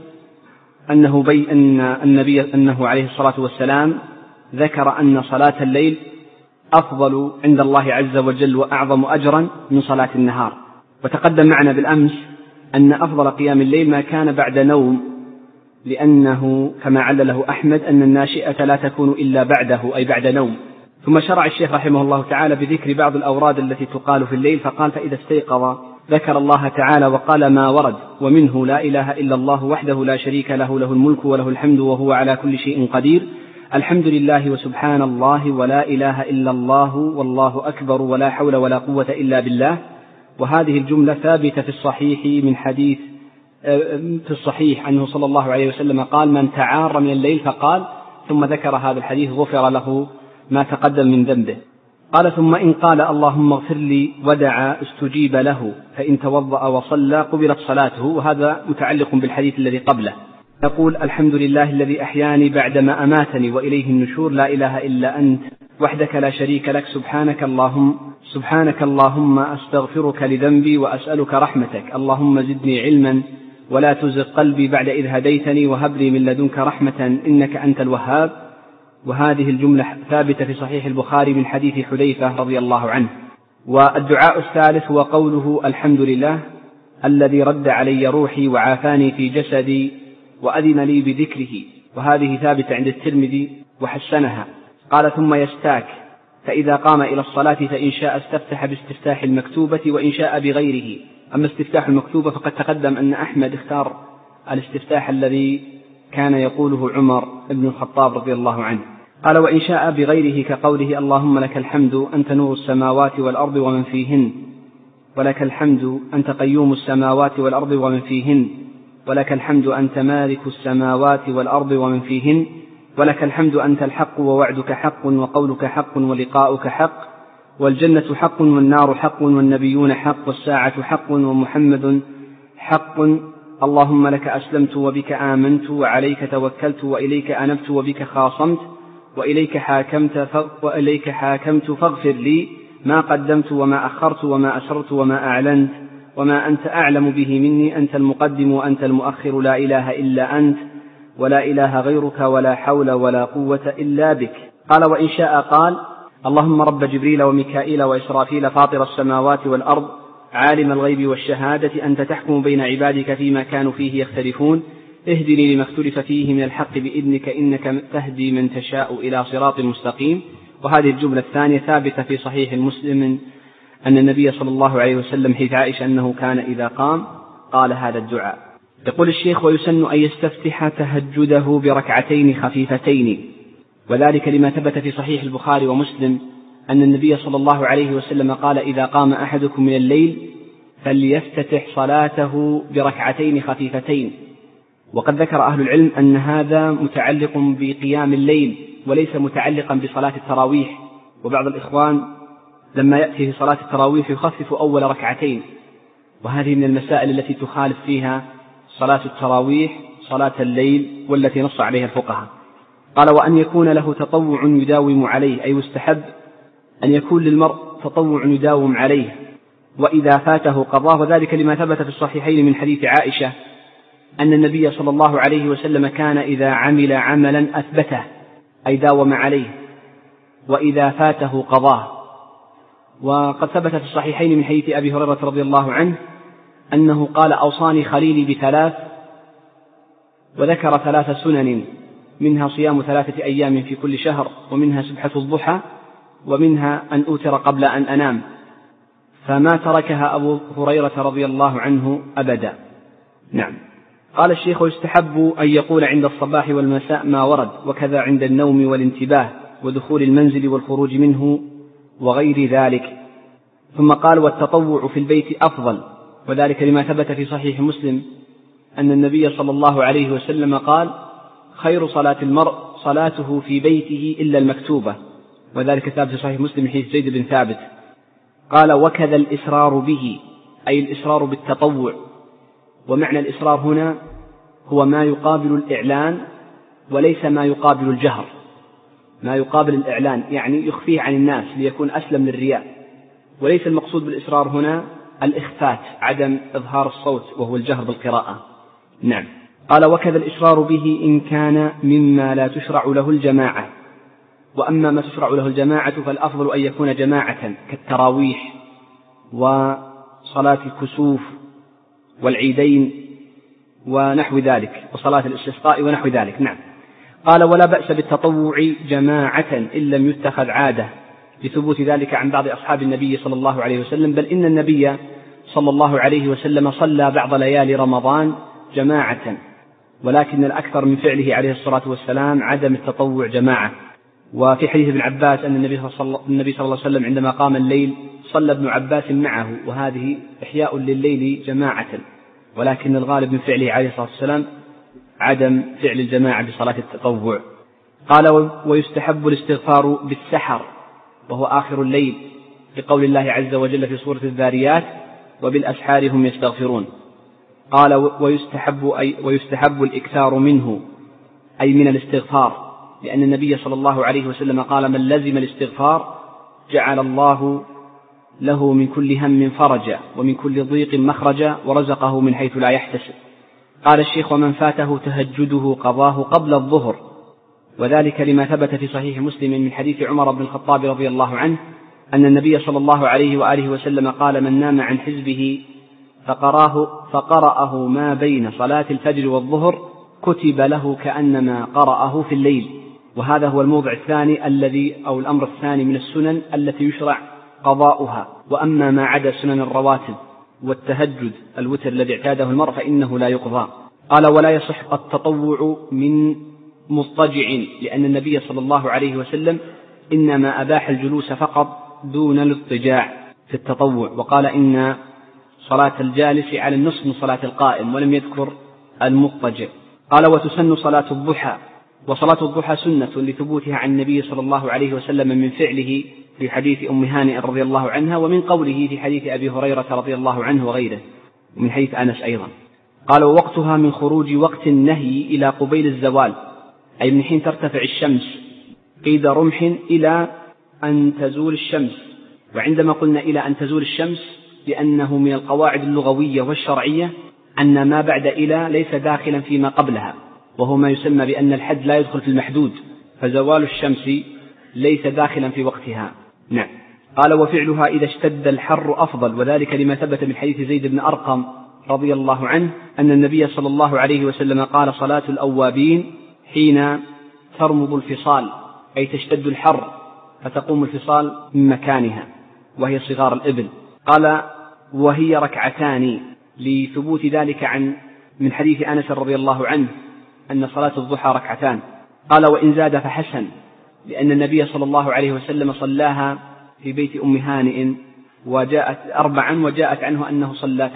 أنه عليه الصلاة والسلام ذكر أن صلاة الليل أفضل عند الله عز وجل وأعظم أجرا من صلاة النهار. وتقدم معنا بالأمس أن أفضل قيام الليل ما كان بعد نوم، لأنه كما علله أحمد أن الناشئة لا تكون إلا بعده أي بعد نوم. ثم شرع الشيخ رحمه الله تعالى بذكر بعض الأوراد التي تقال في الليل، فقال: فإذا استيقظ ذكر الله تعالى وقال ما ورد، ومنه لا إله إلا الله وحده لا شريك له، له الملك وله الحمد وهو على كل شيء قدير، الحمد لله وسبحان الله ولا إله إلا الله والله أكبر ولا حول ولا قوة إلا بالله. وهذه الجملة ثابتة في الصحيح أنه صلى الله عليه وسلم قال: من تعار من الليل فقال، ثم ذكر هذا الحديث غفر له ما تقدم من ذنبه. قال: ثم إن قال اللهم اغفر لي ودعا استجيب له، فإن توضأ وصلى قبلت صلاته. وهذا متعلق بالحديث الذي قبله. يقول: الحمد لله الذي أحياني بعدما أماتني وإليه النشور، لا إله إلا أنت وحدك لا شريك لك، سبحانك اللهم أستغفرك لذنبي وأسألك رحمتك، اللهم زدني علما ولا تزغ قلبي بعد إذ هديتني، وهب لي من لدنك رحمة إنك أنت الوهاب. وهذه الجملة ثابتة في صحيح البخاري من حديث حذيفة رضي الله عنه. والدعاء الثالث هو قوله: الحمد لله الذي رد علي روحي وعافاني في جسدي وأذن لي بذكره. وهذه ثابتة عند الترمذي وحسنها. قال: ثم يستاك، فإذا قام إلى الصلاة فإن شاء استفتح باستفتاح المكتوبة وإن شاء بغيره. أما استفتاح المكتوبة فقد تقدم أن أحمد اختار الاستفتاح الذي كان يقوله عمر بن الخطاب رضي الله عنه. قال: وإن شاء بغيره كقوله: اللهم لك الحمد أنت نور السماوات والأرض ومن فيهن، ولك الحمد أنت قيوم السماوات والأرض ومن فيهن، ولك الحمد أنت مالك السماوات والأرض ومن فيهن، ولك الحمد أنت الحق ووعدك حق وقولك حق ولقاؤك حق، والجنة حق والنار حق والنبيون حق والساعة حق ومحمد حق. اللهم لك أسلمت وبك آمنت وعليك توكلت وإليك أنبت وبك خاصمت وإليك حاكمت فاغفر لي ما قدمت وما أخرت وما أسررت وما أعلنت وما أنت أعلم به مني، أنت المقدم وأنت المؤخر، لا إله إلا أنت ولا إله غيرك ولا حول ولا قوة إلا بك. قال: وإن شاء قال: اللهم رب جبريل وميكائيل وإسرافيل فاطر السماوات والأرض عالم الغيب والشهادة، أنت تحكم بين عبادك فيما كانوا فيه يختلفون، اهدني لما اختلف فيه من الحق بإذنك إنك تهدي من تشاء إلى صراط مستقيم. وهذه الجملة الثانية ثابتة في صحيح المسلم أن النبي صلى الله عليه وسلم حيث عائشة أنه كان إذا قام قال هذا الدعاء. يقول الشيخ: ويسن أن يستفتح تهجده بركعتين خفيفتين، وذلك لما ثبت في صحيح البخاري ومسلم أن النبي صلى الله عليه وسلم قال: إذا قام أحدكم من الليل فليفتتح صلاته بركعتين خفيفتين. وقد ذكر أهل العلم أن هذا متعلق بقيام الليل وليس متعلقا بصلاة التراويح، وبعض الإخوان لما يأتي في صلاة التراويح يخفف أول ركعتين، وهذه من المسائل التي تخالف فيها صلاة التراويح صلاة الليل والتي نص عليها الفقهاء. قال: وأن يكون له تطوع يداوم عليه، أي مستحب أن يكون للمرء تطوع يداوم عليه، وإذا فاته قضاه، وذلك لما ثبت في الصحيحين من حديث عائشة أن النبي صلى الله عليه وسلم كان إذا عمل عملا أثبته أي داوم عليه، وإذا فاته قضاه. وقد ثبت في الصحيحين من حديث أبي هريرة رضي الله عنه أنه قال: أوصاني خليلي بثلاث، وذكر 3 سنن، منها صيام 3 أيام في كل شهر، ومنها سبحة الضحى، ومنها أن أوتر قبل أن أنام، فما تركها أبو هريرة رضي الله عنه أبدا. نعم. قال الشيخ: ويستحب أن يقول عند الصباح والمساء ما ورد، وكذا عند النوم والانتباه ودخول المنزل والخروج منه وغير ذلك. ثم قال: والتطوع في البيت أفضل، وذلك لما ثبت في صحيح مسلم أن النبي صلى الله عليه وسلم قال: خير صلاة المرء صلاته في بيته إلا المكتوبة، وذلك ثابت في صحيح مسلم من حديث زيد بن ثابت. قال: وكذا الإسرار به، أي الإسرار بالتطوع. ومعنى الإسرار هنا هو ما يقابل الإعلان وليس ما يقابل الجهر. ما يقابل الإعلان يعني يخفيه عن الناس ليكون أسلم للرياء، وليس المقصود بالإسرار هنا الإخفات، عدم إظهار الصوت وهو الجهر بالقراءة. نعم. قال: وكذا الإسرار به إن كان مما لا تشرع له الجماعة، وأما ما تشرع له الجماعة فالأفضل أن يكون جماعة كالتراويح وصلاة الكسوف والعيدين ونحو ذلك، وصلاة الاستسقاء ونحو ذلك. نعم. قال: ولا بأس بالتطوع جماعة إن لم يتخذ عادة، لثبوت ذلك عن بعض أصحاب النبي صلى الله عليه وسلم، بل إن النبي صلى الله عليه وسلم صلى بعض ليالي رمضان جماعة، ولكن الأكثر من فعله عليه الصلاة والسلام عدم التطوع جماعة. وفي حديث ابن عباس أن النبي صلى الله عليه وسلم عندما قام الليل صلى ابن عباس معه، وهذه إحياء لليل جماعة، ولكن الغالب من فعله عليه الصلاة والسلام عدم فعل الجماعة بصلاة التطوع. قال: ويستحب الاستغفار بالسحر وهو آخر الليل، لقول الله عز وجل في سورة الذاريات: وبالأسحار هم يستغفرون. قال: ويستحب الإكثار منه، أي من الاستغفار، لأن النبي صلى الله عليه وسلم قال: من لزم الاستغفار جعل الله له من كل هم فرجا ومن كل ضيق مخرجا ورزقه من حيث لا يحتسب. قال الشيخ: ومن فاته تهجده قضاه قبل الظهر، وذلك لما ثبت في صحيح مسلم من حديث عمر بن الخطاب رضي الله عنه أن النبي صلى الله عليه وآله وسلم قال: من نام عن حزبه فقرأه ما بين صلاة الفجر والظهر كتب له كأنما قرأه في الليل. وهذا هو الموضع الثاني أو الأمر الثاني من السنن التي يشرع قضاؤها. وأما ما عدا سنن الرواتب والتهجد الوتر الذي اعتاده المرء فإنه لا يقضى. قال: ولا يصح التطوع من مضطجع، لأن النبي صلى الله عليه وسلم إنما أباح الجلوس فقط دون الاضطجاع في التطوع، وقال: إن صلاة الجالس على النصف من صلاة القائم، ولم يذكر المضطجع. قال: وتسن صلاة الضحى، وصلاة الضحى سنة لثبوتها عن النبي صلى الله عليه وسلم من فعله في حديث أم هانئ رضي الله عنها، ومن قوله في حديث أبي هريرة رضي الله عنه وغيره، ومن حديث أنس أيضا. قال: ووقتها من خروج وقت النهي إلى قبيل الزوال، أي من حين ترتفع الشمس قيد رمح إلى أن تزول الشمس. وعندما قلنا إلى أن تزول الشمس لأنه من القواعد اللغوية والشرعية أن ما بعد إلى ليس داخلا فيما قبلها، وهو ما يسمى بأن الحد لا يدخل في المحدود، فزوال الشمس ليس داخلا في وقتها. نعم. قال: وفعلها إذا اشتد الحر أفضل، وذلك لما ثبت من حديث زيد بن أرقم رضي الله عنه أن النبي صلى الله عليه وسلم قال: صلاة الأوابين حين ترمض الفصال، أي تشتد الحر فتقوم الفصال من مكانها وهي صغار الإبل. قال: وهي ركعتان، لثبوت ذلك من حديث أنس رضي الله عنه أن صلاة الضحى ركعتان. قال: وإن زاد فحسن، لأن النبي صلى الله عليه وسلم صلاها في بيت أم هانئ وجاءت 4، وجاءت عنه أنه صلى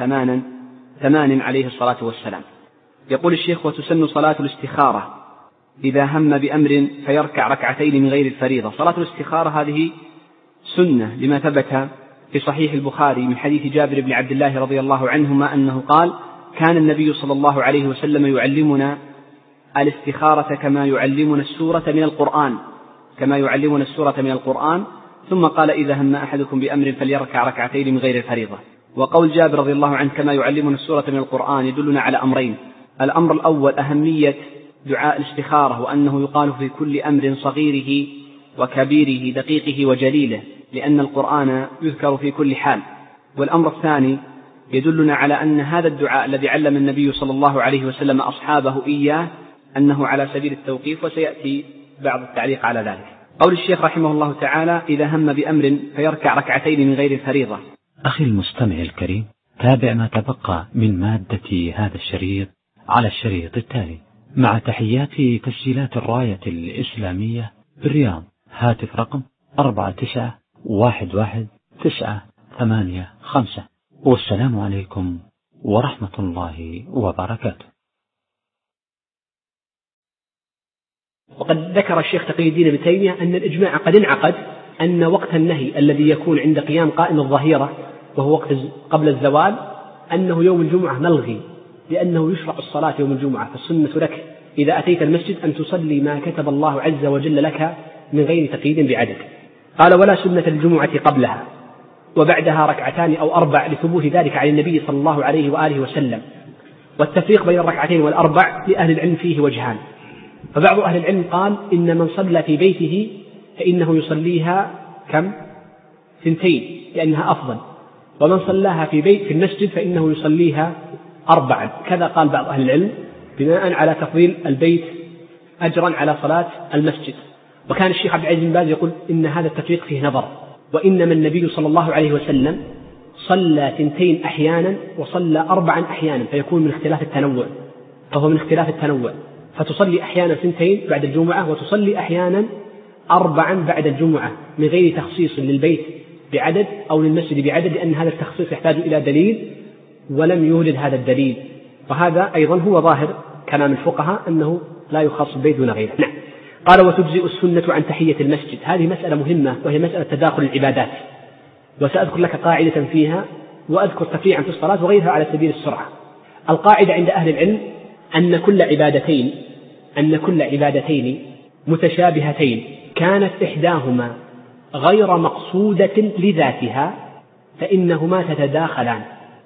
8 عليه الصلاة والسلام. يقول الشيخ: وتسن صلاة الاستخارة إذا هم بأمر فيركع ركعتين من غير الفريضة. صلاة الاستخارة هذه سنة لما ثبت في صحيح البخاري من حديث جابر بن عبد الله رضي الله عنهما أنه قال: كان النبي صلى الله عليه وسلم يعلمنا الاستخارة كما يعلمنا السورة من القرآن، ثم قال: إذا هم أحدكم بأمر فليركع ركعتين من غير الفريضة. وقول جابر رضي الله عنه كما يعلمنا السورة من القرآن يدلنا على أمرين: الأمر الأول أهمية دعاء الاستخارة، وأنه يقال في كل أمر صغيره وكبيره دقيقه وجليله، لأن القرآن يذكر في كل حال. والأمر الثاني يدلنا على أن هذا الدعاء الذي علم النبي صلى الله عليه وسلم أصحابه إياه أنه على سبيل التوقيف، وسيأتي بعض التعليق على ذلك. قول الشيخ رحمه الله تعالى: إذا هم بأمر فيركع ركعتين من غير الفريضة. أخي المستمع الكريم، تابع ما تبقى من مادة هذا الشريط على الشريط التالي. مع تحيات تسجيلات الراية الإسلامية بالرياض، هاتف رقم 49 11-985. والسلام عليكم ورحمة الله وبركاته. وقد ذكر الشيخ تقي الدين ابن تيمية أن الإجماع قد انعقد أن وقت النهي الذي يكون عند قيام قائم الظهيرة وهو وقت قبل الزوال أنه يوم الجمعة ملغي، لأنه يشرع الصلاة يوم الجمعة، فالسنة لك إذا أتيت المسجد أن تصلي ما كتب الله عز وجل لك من غير تقييد بعدد. قال: ولا سنة الجمعة قبلها وبعدها 2 أو 4 لثبوت ذلك عن النبي صلى الله عليه وآله وسلم. والتفريق بين 2 و4 لأهل العلم فيه وجهان، فبعض أهل العلم قال إن من صلى في بيته فإنه يصليها 2 لأنها أفضل، ومن صلاها في المسجد فإنه يصليها 4. كذا قال بعض أهل العلم بناء على تفضيل البيت أجرا على صلاة المسجد. وكان الشيخ عبد العزيز بن باز يقول إن هذا التفريق فيه نظر، وإنما النبي صلى الله عليه وسلم صلى 2 أحيانا وصلى 4 أحيانا، فيكون من اختلاف التنوع، فهو من اختلاف التنوع، فتصلي أحيانا 2 بعد الجمعة وتصلي أحيانا 4 بعد الجمعة من غير تخصيص للبيت بعدد أو للمسجد بعدد، لأن هذا التخصيص يحتاج إلى دليل ولم يوجد هذا الدليل. وهذا أيضا هو ظاهر كلام الفقهاء أنه لا يخص البيت دون غيره. نعم. قال: وتجزئ السنة عن تحية المسجد. هذه مسألة مهمة، وهي مسألة تداخل العبادات، وسأذكر لك قاعدة فيها وأذكر تفريعا في الصلاة وغيرها على سبيل السرعة. القاعدة عند أهل العلم أن كل عبادتين متشابهتين كانت إحداهما غير مقصودة لذاتها فإنهما تتداخلان،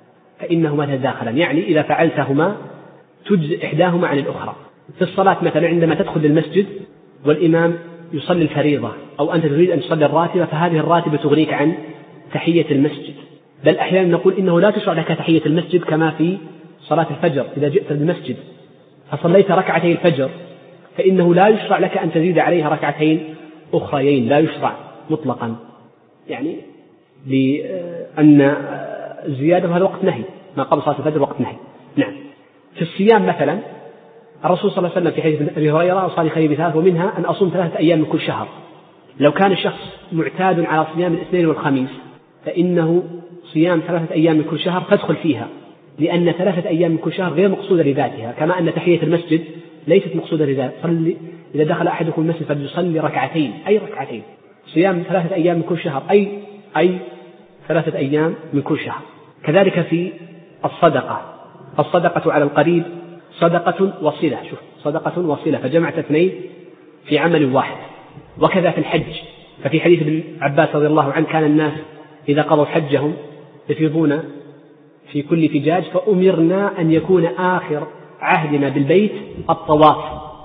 يعني إذا فعلتهما تجزئ إحداهما عن الأخرى. في الصلاة مثلا عندما تدخل للمسجد والإمام يصلي الفريضة أو أنت تريد أن تصلي الراتبة، فهذه الراتبة تغنيك عن تحية المسجد، بل أحيانا نقول إنه لا تشرع لك تحية المسجد كما في صلاة الفجر. إذا جئت للمسجد فصليت 2 الفجر فإنه لا يشرع لك أن تزيد عليها 2 أخريين، لا يشرع مطلقا، يعني لأن الزيادة هذا وقت نهي، ما قبل صلاة الفجر وقت نهي. نعم. في الصيام مثلا الرسول صلى الله عليه وسلم في حديث أبي هريرة: أوصاني خيري ب3 ومنها أن أصوم 3 أيام من كل شهر. لو كان الشخص معتاد على صيام الاثنين والخميس فإنه صيام 3 أيام من كل شهر تدخل فيها، لأن 3 أيام من كل شهر غير مقصودة لذاتها، كما أن تحية المسجد ليست مقصودة لذاتها. إذا دخل أحدكم المسجد فليصلي 2 أي 2. صيام 3 أيام من كل شهر أي 3 أيام من كل شهر. كذلك في الصدقة على القريب صدقة وصلة. شوف، صدقة وصلة، فجمعت 2 في عمل واحد. وكذا في الحج، ففي حديث ابن عباس رضي الله عنه كان الناس إذا قضوا حجهم يفيضون في كل فجاج، فأمرنا أن يكون آخر عهدنا بالبيت الطواف.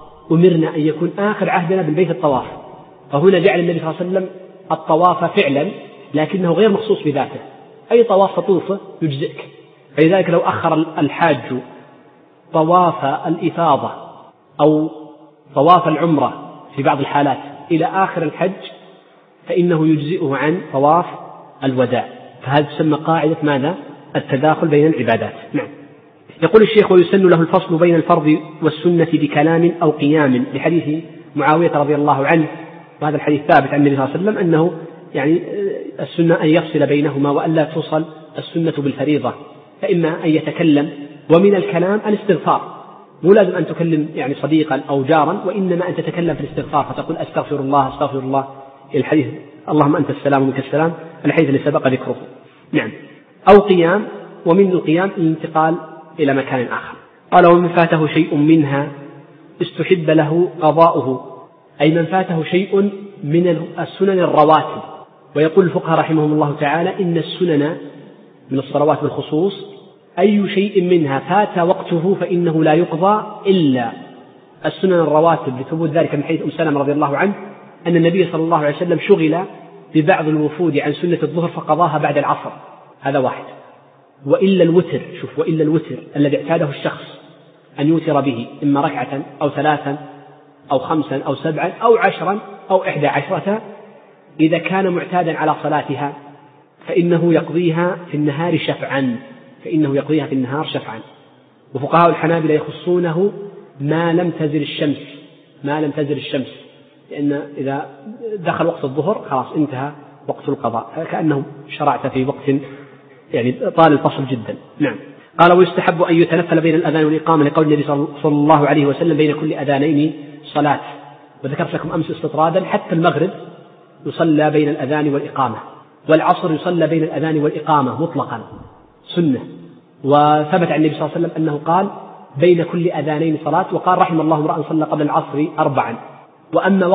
الطواف. فهنا جعل النبي صلى الله عليه وسلم الطواف فعلا، لكنه غير مخصوص بذاته، أي طواف تطوفه يجزئك. فلذلك لو أخر الحاج طواف الإفاضة أو طواف العمرة في بعض الحالات إلى آخر الحج فإنه يجزئه عن طواف الوداع. فهذا تسمى قاعدة ماذا؟ التداخل بين العبادات. نعم. يقول الشيخ: ويسن له الفصل بين الفرض والسنة بكلام أو قيام، لحديث معاوية رضي الله عنه، وهذا الحديث ثابت عن النبي صلى الله عليه وسلم أنه يعني السنة أن يفصل بينهما وألا توصل السنة بالفريضة، فإما أن يتكلم، ومن الكلام الاستغفار، مو لازم أن تكلم يعني صديقا أو جارا، وإنما أن تتكلم في الاستغفار فتقول أستغفر الله الحديث اللهم أنت السلام ومنك السلام، الحديث اللي سبق ذكره. نعم. أو قيام، ومن القيام الانتقال إلى مكان آخر. قال: ومن فاته شيء منها استحب له قضاؤه، أي من فاته شيء من السنن الرواتب. ويقول الفقهاء رحمهم الله تعالى إن السنن من الصلوات بالخصوص أي شيء منها فات وقته فإنه لا يقضى إلا السنن الرواتب، لثبوت ذلك من حديث سلمة رضي الله عنه أن النبي صلى الله عليه وسلم شغل ببعض الوفود عن سنة الظهر فقضاها بعد العصر. هذا واحد. وإلا الوتر الذي اعتاده الشخص أن يوتر به إما 2 أو 3 أو 5 أو 7 أو 10 أو 11، إذا كان معتادا على صلاتها فإنه يقضيها في النهار شفعا. وفقهاء الحنابلة يخصونه ما لم تزل الشمس، لأن إذا دخل وقت الظهر خلاص انتهى وقت القضاء، كأنه شرعت في وقت يعني طال الفصل جدا. نعم. قال ويستحب أن يتنفل بين الأذان والإقامة لقول النبي صلى الله عليه وسلم بين كل أذانين صلاة. وذكرت لكم أمس استطرادا حتى المغرب يصلى بين الأذان والإقامة، والعصر يصلى بين الأذان والإقامة مطلقا سنة. وثبت عن النبي صلى الله عليه وسلم أنه قال بين كل أذانين صلاة، وقال رحم الله امرأ صلى قبل العصر 4. وأما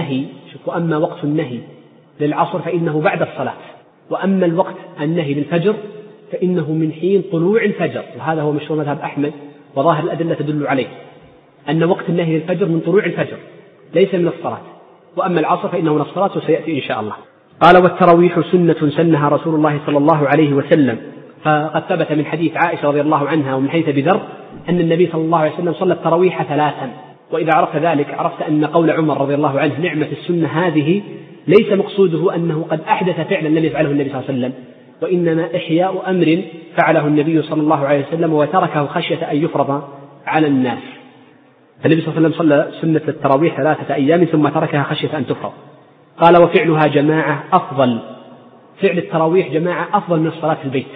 وقت النهي للعصر فإنه بعد الصلاة، وأما الوقت النهي للفجر فإنه من حين طلوع الفجر، وهذا هو مشهور مذهب أحمد وظاهر الأدلة تدل عليه أن وقت النهي للفجر من طلوع الفجر ليس من الصلاة، وأما العصر فإنه من الصلاة وسيأتي إن شاء الله. قال والتراويح سنة سنها رسول الله صلى الله عليه وسلم، فقد ثبت من حديث عائشة رضي الله عنها ومن حديث أبي ذر أن النبي صلى الله عليه وسلم صلى التراويح 3. وإذا عرفت ذلك عرفت أن قول عمر رضي الله عنه نعمة السنة هذه ليس مقصوده أنه قد أحدث فعلا لم يفعله النبي صلى الله عليه وسلم، وإنما إحياء أمر فعله النبي صلى الله عليه وسلم وتركه خشية أن يفرض على الناس. النبي صلى الله عليه وسلم صلى سنة التراويح 3 أيام ثم تركها خشية أن تفرض. قال وفعلها جماعة أفضل، فعل التراويح جماعة أفضل من الصلاة في البيت،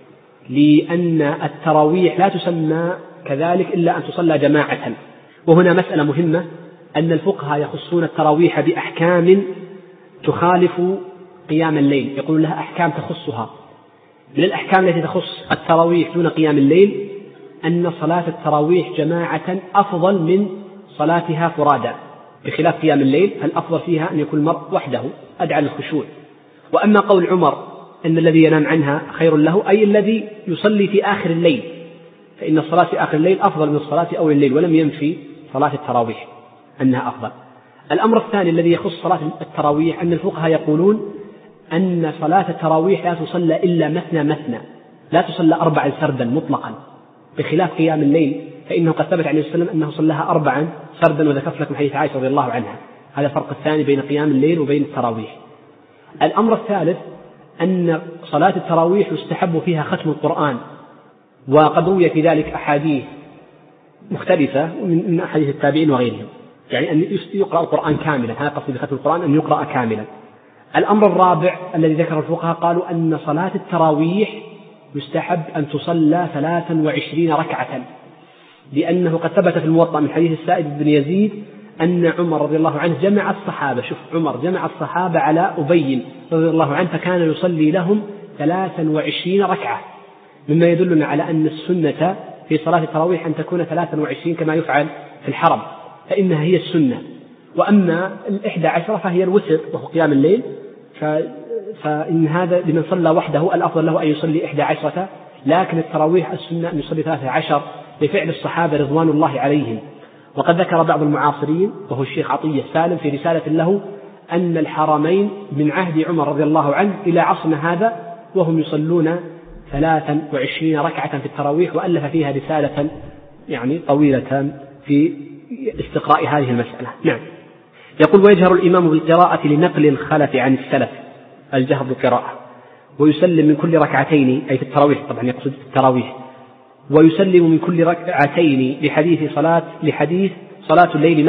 لأن التراويح لا تسمى كذلك إلا أن تصلى جماعة. وهنا مسألة مهمة، أن الفقهاء يخصون التراويح بأحكام تخالف قيام الليل، يقول لها أحكام تخصها. من الأحكام التي تخص التراويح دون قيام الليل أن صلاة التراويح جماعة أفضل من صلاتها فرادا، بخلاف قيام الليل فالأفضل فيها أن يكون المرء وحده أدعى للخشوع. وأما قول عمر أن الذي ينام عنها خير له، أي الذي يصلي في آخر الليل، فإن الصلاة في آخر الليل أفضل من الصلاة أول الليل، ولم ينفي صلاة التراويح أنها أفضل. الأمر الثاني الذي يخص صلاة التراويح أن الفقهاء يقولون أن صلاة التراويح لا تصلى إلا مثنى، لا تصلى 4 سردا مطلقا، بخلاف قيام الليل فإنه قد ثبت عن النبي صلى الله عليه وسلم أنه صلىها 4 سردا، وذكرت لكم حديث عائشة رضي الله عنها. هذا الفرق الثاني بين قيام الليل وبين التراويح. الأمر الثالث أن صلاة التراويح يستحب فيها ختم القرآن، وقد روي في ذلك أحاديث مختلفة من أحاديث التابعين وغيرهم، يعني أن يقرأ القرآن كاملا، هذا قصد بختم القرآن أن يقرأ كاملا. الأمر الرابع الذي ذكر الفقهاء قالوا أن صلاة التراويح يستحب أن تصلى 23 ركعة، لأنه قد ثبت في الموطأ من حديث السائب بن يزيد أن عمر رضي الله عنه جمع الصحابة، شوف عمر جمع الصحابة على أبي رضي الله عنه فكان يصلي لهم 23 ركعة، مما يدلنا على أن السنة في صلاة التراويح أن تكون 23 كما يفعل في الحرم، فإنها هي السنة. وأما 11 فهي الوتر وهو قيام الليل، فإن هذا لمن صلى وحده الأفضل له أن يصلي 11، لكن التراويح السنة أن يصلي 13 لفعل الصحابة رضوان الله عليهم. وقد ذكر بعض المعاصرين وهو الشيخ عطية سالم في رسالة له أن الحرمين من عهد عمر رضي الله عنه إلى عصرنا هذا وهم يصلون 23 ركعة في التراويح، وألف فيها رسالة يعني طويلة في استقراء هذه المسألة. نعم. يقول ويجهر الإمام بالقراءة لنقل الخلف عن السلف، الجهر بالقراءة، ويسلم من كل ركعتين، أي في التراويح طبعا يقصد التراويح، ويسلم من كل ركعتين لحديث صلاة الليل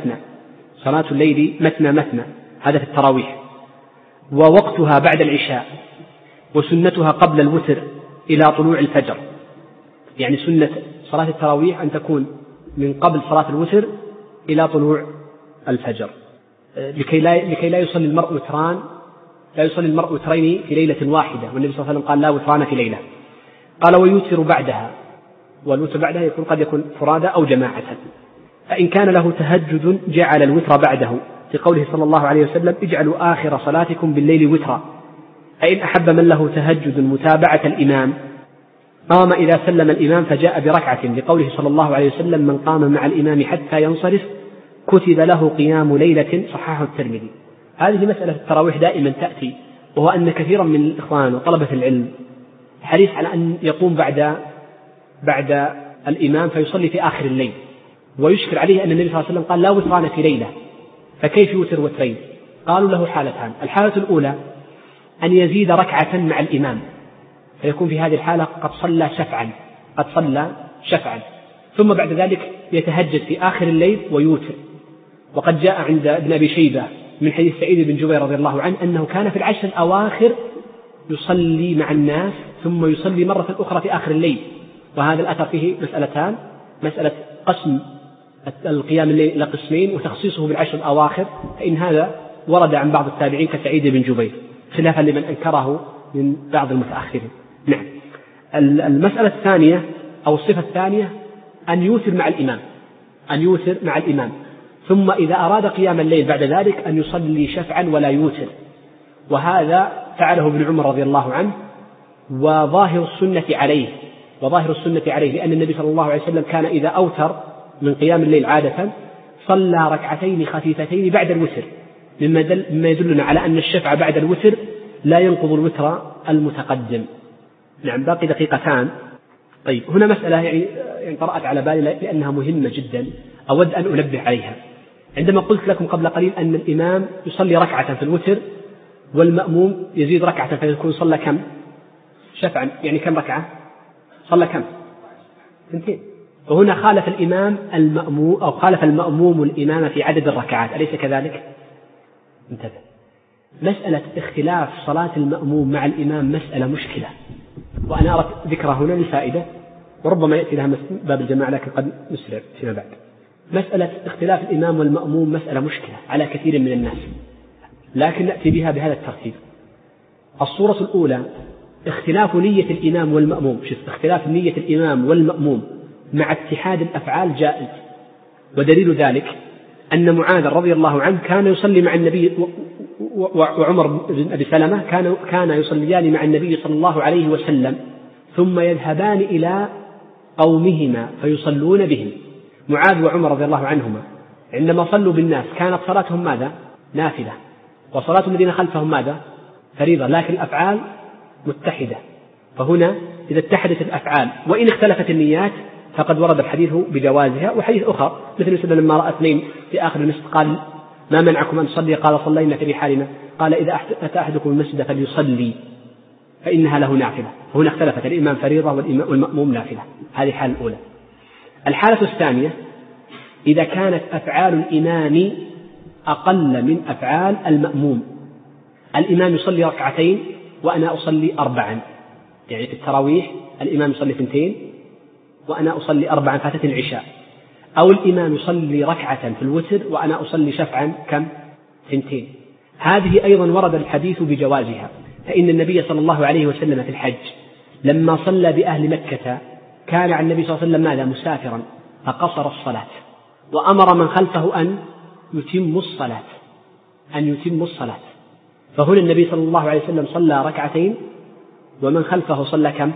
مثنى، هذا في التراويح، ووقتها بعد العشاء، وسنتها قبل الوتر إلى طلوع الفجر، يعني سنة صلاة التراويح أن تكون من قبل صلاة الوتر إلى طلوع الفجر، لكي لا يصلي المرء وتران، لا يصلي المرء وترين في ليلة واحدة، والنبي صلى الله عليه وسلم قال لا وتران في ليلة. قال ويوتر بعدها، والوتر بعدها يكون قد يكون فرادى أو جماعة، فإن كان له تهجد جعل الوتر بعده، في قوله صلى الله عليه وسلم اجعلوا آخر صلاتكم بالليل وترا، فإن أحب من له تهجد متابعة الإمام قام إذا سلم الإمام فجاء بركعة، لقوله صلى الله عليه وسلم من قام مع الإمام حتى ينصرف كتب له قيام ليلة، صححه الترمذي. هذه مسألة التراويح دائما تأتي، وهو أن كثيرا من الإخوان وطلبة العلم حريص على أن يقوم بعد الإمام فيصلي في آخر الليل، ويشكر عليه أن النبي صلى الله عليه وسلم قال لا وتران في ليلة، فكيف يوتر وترين؟ قالوا له حالتان، الحالة الأولى أن يزيد ركعة مع الإمام، فيكون في هذه الحالة قد صلى شفعا، ثم بعد ذلك يتهجد في آخر الليل ويوتر. وقد جاء عند ابن أبي شيبة من حديث سعيد بن جبير رضي الله عنه أنه كان في العشر الأواخر يصلي مع الناس ثم يصلي مرة أخرى في آخر الليل. وهذا الأثر فيه مسألتان: مسألة قسم القيام الليل إلى قسمين وتخصيصه بالعشر الأواخر، فإن هذا ورد عن بعض التابعين كسعيد بن جبير خلافا لمن أنكره من بعض المتأخرين. نعم. المسألة الثانية أو الصفة الثانية أن يوتر مع الإمام، ثم إذا أراد قيام الليل بعد ذلك أن يصلي شفعا ولا يوتر، وهذا فعله ابن عمر رضي الله عنه، وظاهر السنة عليه لأن النبي صلى الله عليه وسلم كان إذا أوتر من قيام الليل عادة صلى ركعتين خفيفتين بعد الوتر، مما يدلنا على أن الشفع بعد الوتر لا ينقض الوتر المتقدم. نعم. باقي دقيقتان. طيب، هنا مسألة يعني طرأت على بالي لأنها مهمة جدا أود أن أنبه عليها. عندما قلت لكم قبل قليل أن الإمام يصلي ركعة في الوتر والمأموم يزيد ركعة فيكون صلى كم؟ شفعا، يعني كم ركعة؟ صلى كم؟ 2. وهنا خالف الإمام المأموم أو خالف المأموم الإمام في عدد الركعات، أليس كذلك؟ انتبه، مسألة اختلاف صلاة المأموم مع الإمام مسألة مشكلة، وأنا أردت ذكرها هنا لفائدة وربما يأتي لها باب الجماعة لكن قد نسرع فيما بعد. مسألة اختلاف الإمام والمأموم مسألة مشكلة على كثير من الناس، لكن نأتي بها بهذا الترتيب. الصورة الأولى اختلاف نية الإمام والمأموم. اختلاف نية الإمام والمأموم مع اتحاد الأفعال جائز، ودليل ذلك أن معاذ رضي الله عنه كان يصلي مع النبي، وعمر بن أبي سلمة كان يصليان مع النبي صلى الله عليه وسلم ثم يذهبان إلى قومهما فيصلون بهم. معاذ وعمر رضي الله عنهما عندما صلوا بالناس كانت صلاتهم ماذا؟ نافلة، وصلاة الذين خلفهم ماذا؟ فريضة، لكن الأفعال متحدة. فهنا إذا اتحدت الأفعال وإن اختلفت النيات فقد ورد الحديث بجوازها. وحديث أخر مثل سيدنا لما رأى اثنين في آخر المسجد قال: ما منعكم أن تصلي؟ قال: صلينا في رحالنا. قال: إذا أتى أحدكم المسجد فليصلي فإنها له نافلة. هنا اختلفت، الإمام فريضة والمأموم نافلة. هذه الحالة الأولى. الحالة الثانية إذا كانت أفعال الإمام أقل من أفعال المأموم، الإمام يصلي ركعتين وأنا أصلي 4، يعني في التراويح الإمام يصلي 2 وأنا أصلي 4 فاتت العشاء، أو الإمام يصلي ركعة في الوتر وأنا أصلي شفعا كم؟ 2. هذه أيضا ورد الحديث بجوازها، فإن النبي صلى الله عليه وسلم في الحج لما صلى بأهل مكة كان عن النبي صلى الله عليه وسلم ماذا؟ مسافرا، فقصر الصلاة وأمر من خلفه أن يتم الصلاة. فهنا النبي صلى الله عليه وسلم صلى ركعتين ومن خلفه صلى كم؟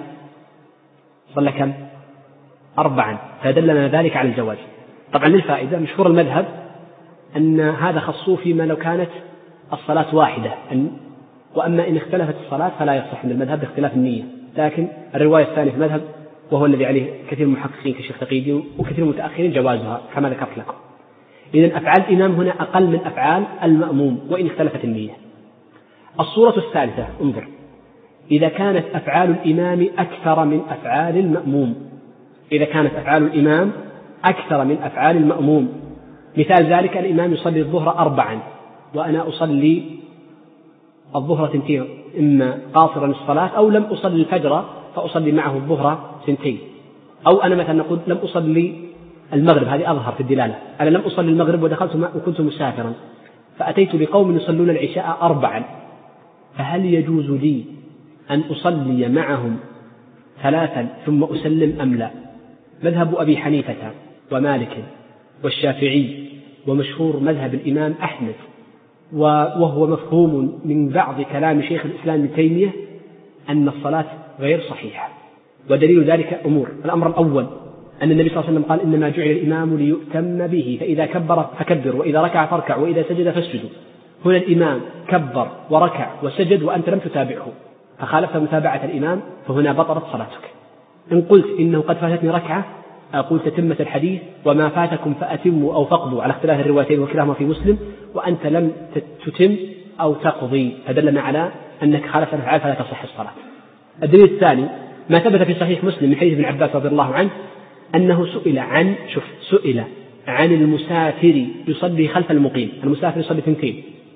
4، فدلنا ذلك على الجواز. طبعا للفائدة مشهور المذهب أن هذا خصوه فيما لو كانت الصلاة واحدة، وأما إن اختلفت الصلاة فلا يصح من المذهب باختلاف النية. لكن الرواية الثانية في المذهب وهو الذي عليه كثير من المحققين كالشيخ تقيدي وكثير من المتأخرين جوازها كما ذكرت لكم. إذن أفعال الإمام هنا أقل من أفعال المأموم وإن اختلفت النية. الصورة الثالثة، انظر، إذا كانت أفعال الإمام أكثر من أفعال المأموم، إذا كانت أفعال الإمام أكثر من أفعال المأموم، مثال ذلك الإمام يصلي الظهر 4 وأنا أصلي الظهر 2، إما قاصرا الصلاة أو لم أصلي الفجر فأصلي معه الظهر 2، أو أنا مثلا نقول لم أصلي المغرب، هذه أظهر في الدلالة، أنا لم أصلي المغرب ودخلت وكنت مسافرا فأتيت بقوم يصلون العشاء 4، فهل يجوز لي أن أصلي معهم 3 ثم أسلم أم لا؟ مذهب أبي حنيفة ومالك والشافعي ومشهور مذهب الإمام أحمد، وهو مفهوم من بعض كلام شيخ الإسلام ابن تيمية، أن الصلاة غير صحيحة. ودليل ذلك أمور. الأمر الأول أن النبي صلى الله عليه وسلم قال: إنما جعل الإمام ليؤتم به، فإذا كبر فكبر، وإذا ركع فاركع، وإذا سجد فاسجدوا. هنا الإمام كبر وركع وسجد وأنت لم تتابعه فخالفت متابعة الإمام، فهنا بطلت صلاتك. إن قلت إنه قد فاتتني ركعة أقول تتمة الحديث: وما فاتكم فأتموا أو فقضوا، على اختلاف الروايتين وكلاهما في مسلم، وأنت لم تتم أو تقضي، فدلنا على أنك خالفت الأفعال فلا تصح الصلاة. الدليل الثاني ما ثبت في صحيح مسلم من حديث ابن عباس رضي الله عنه أنه سئل عن المسافر يصلي خلف المقيم. المسافر يصلي 2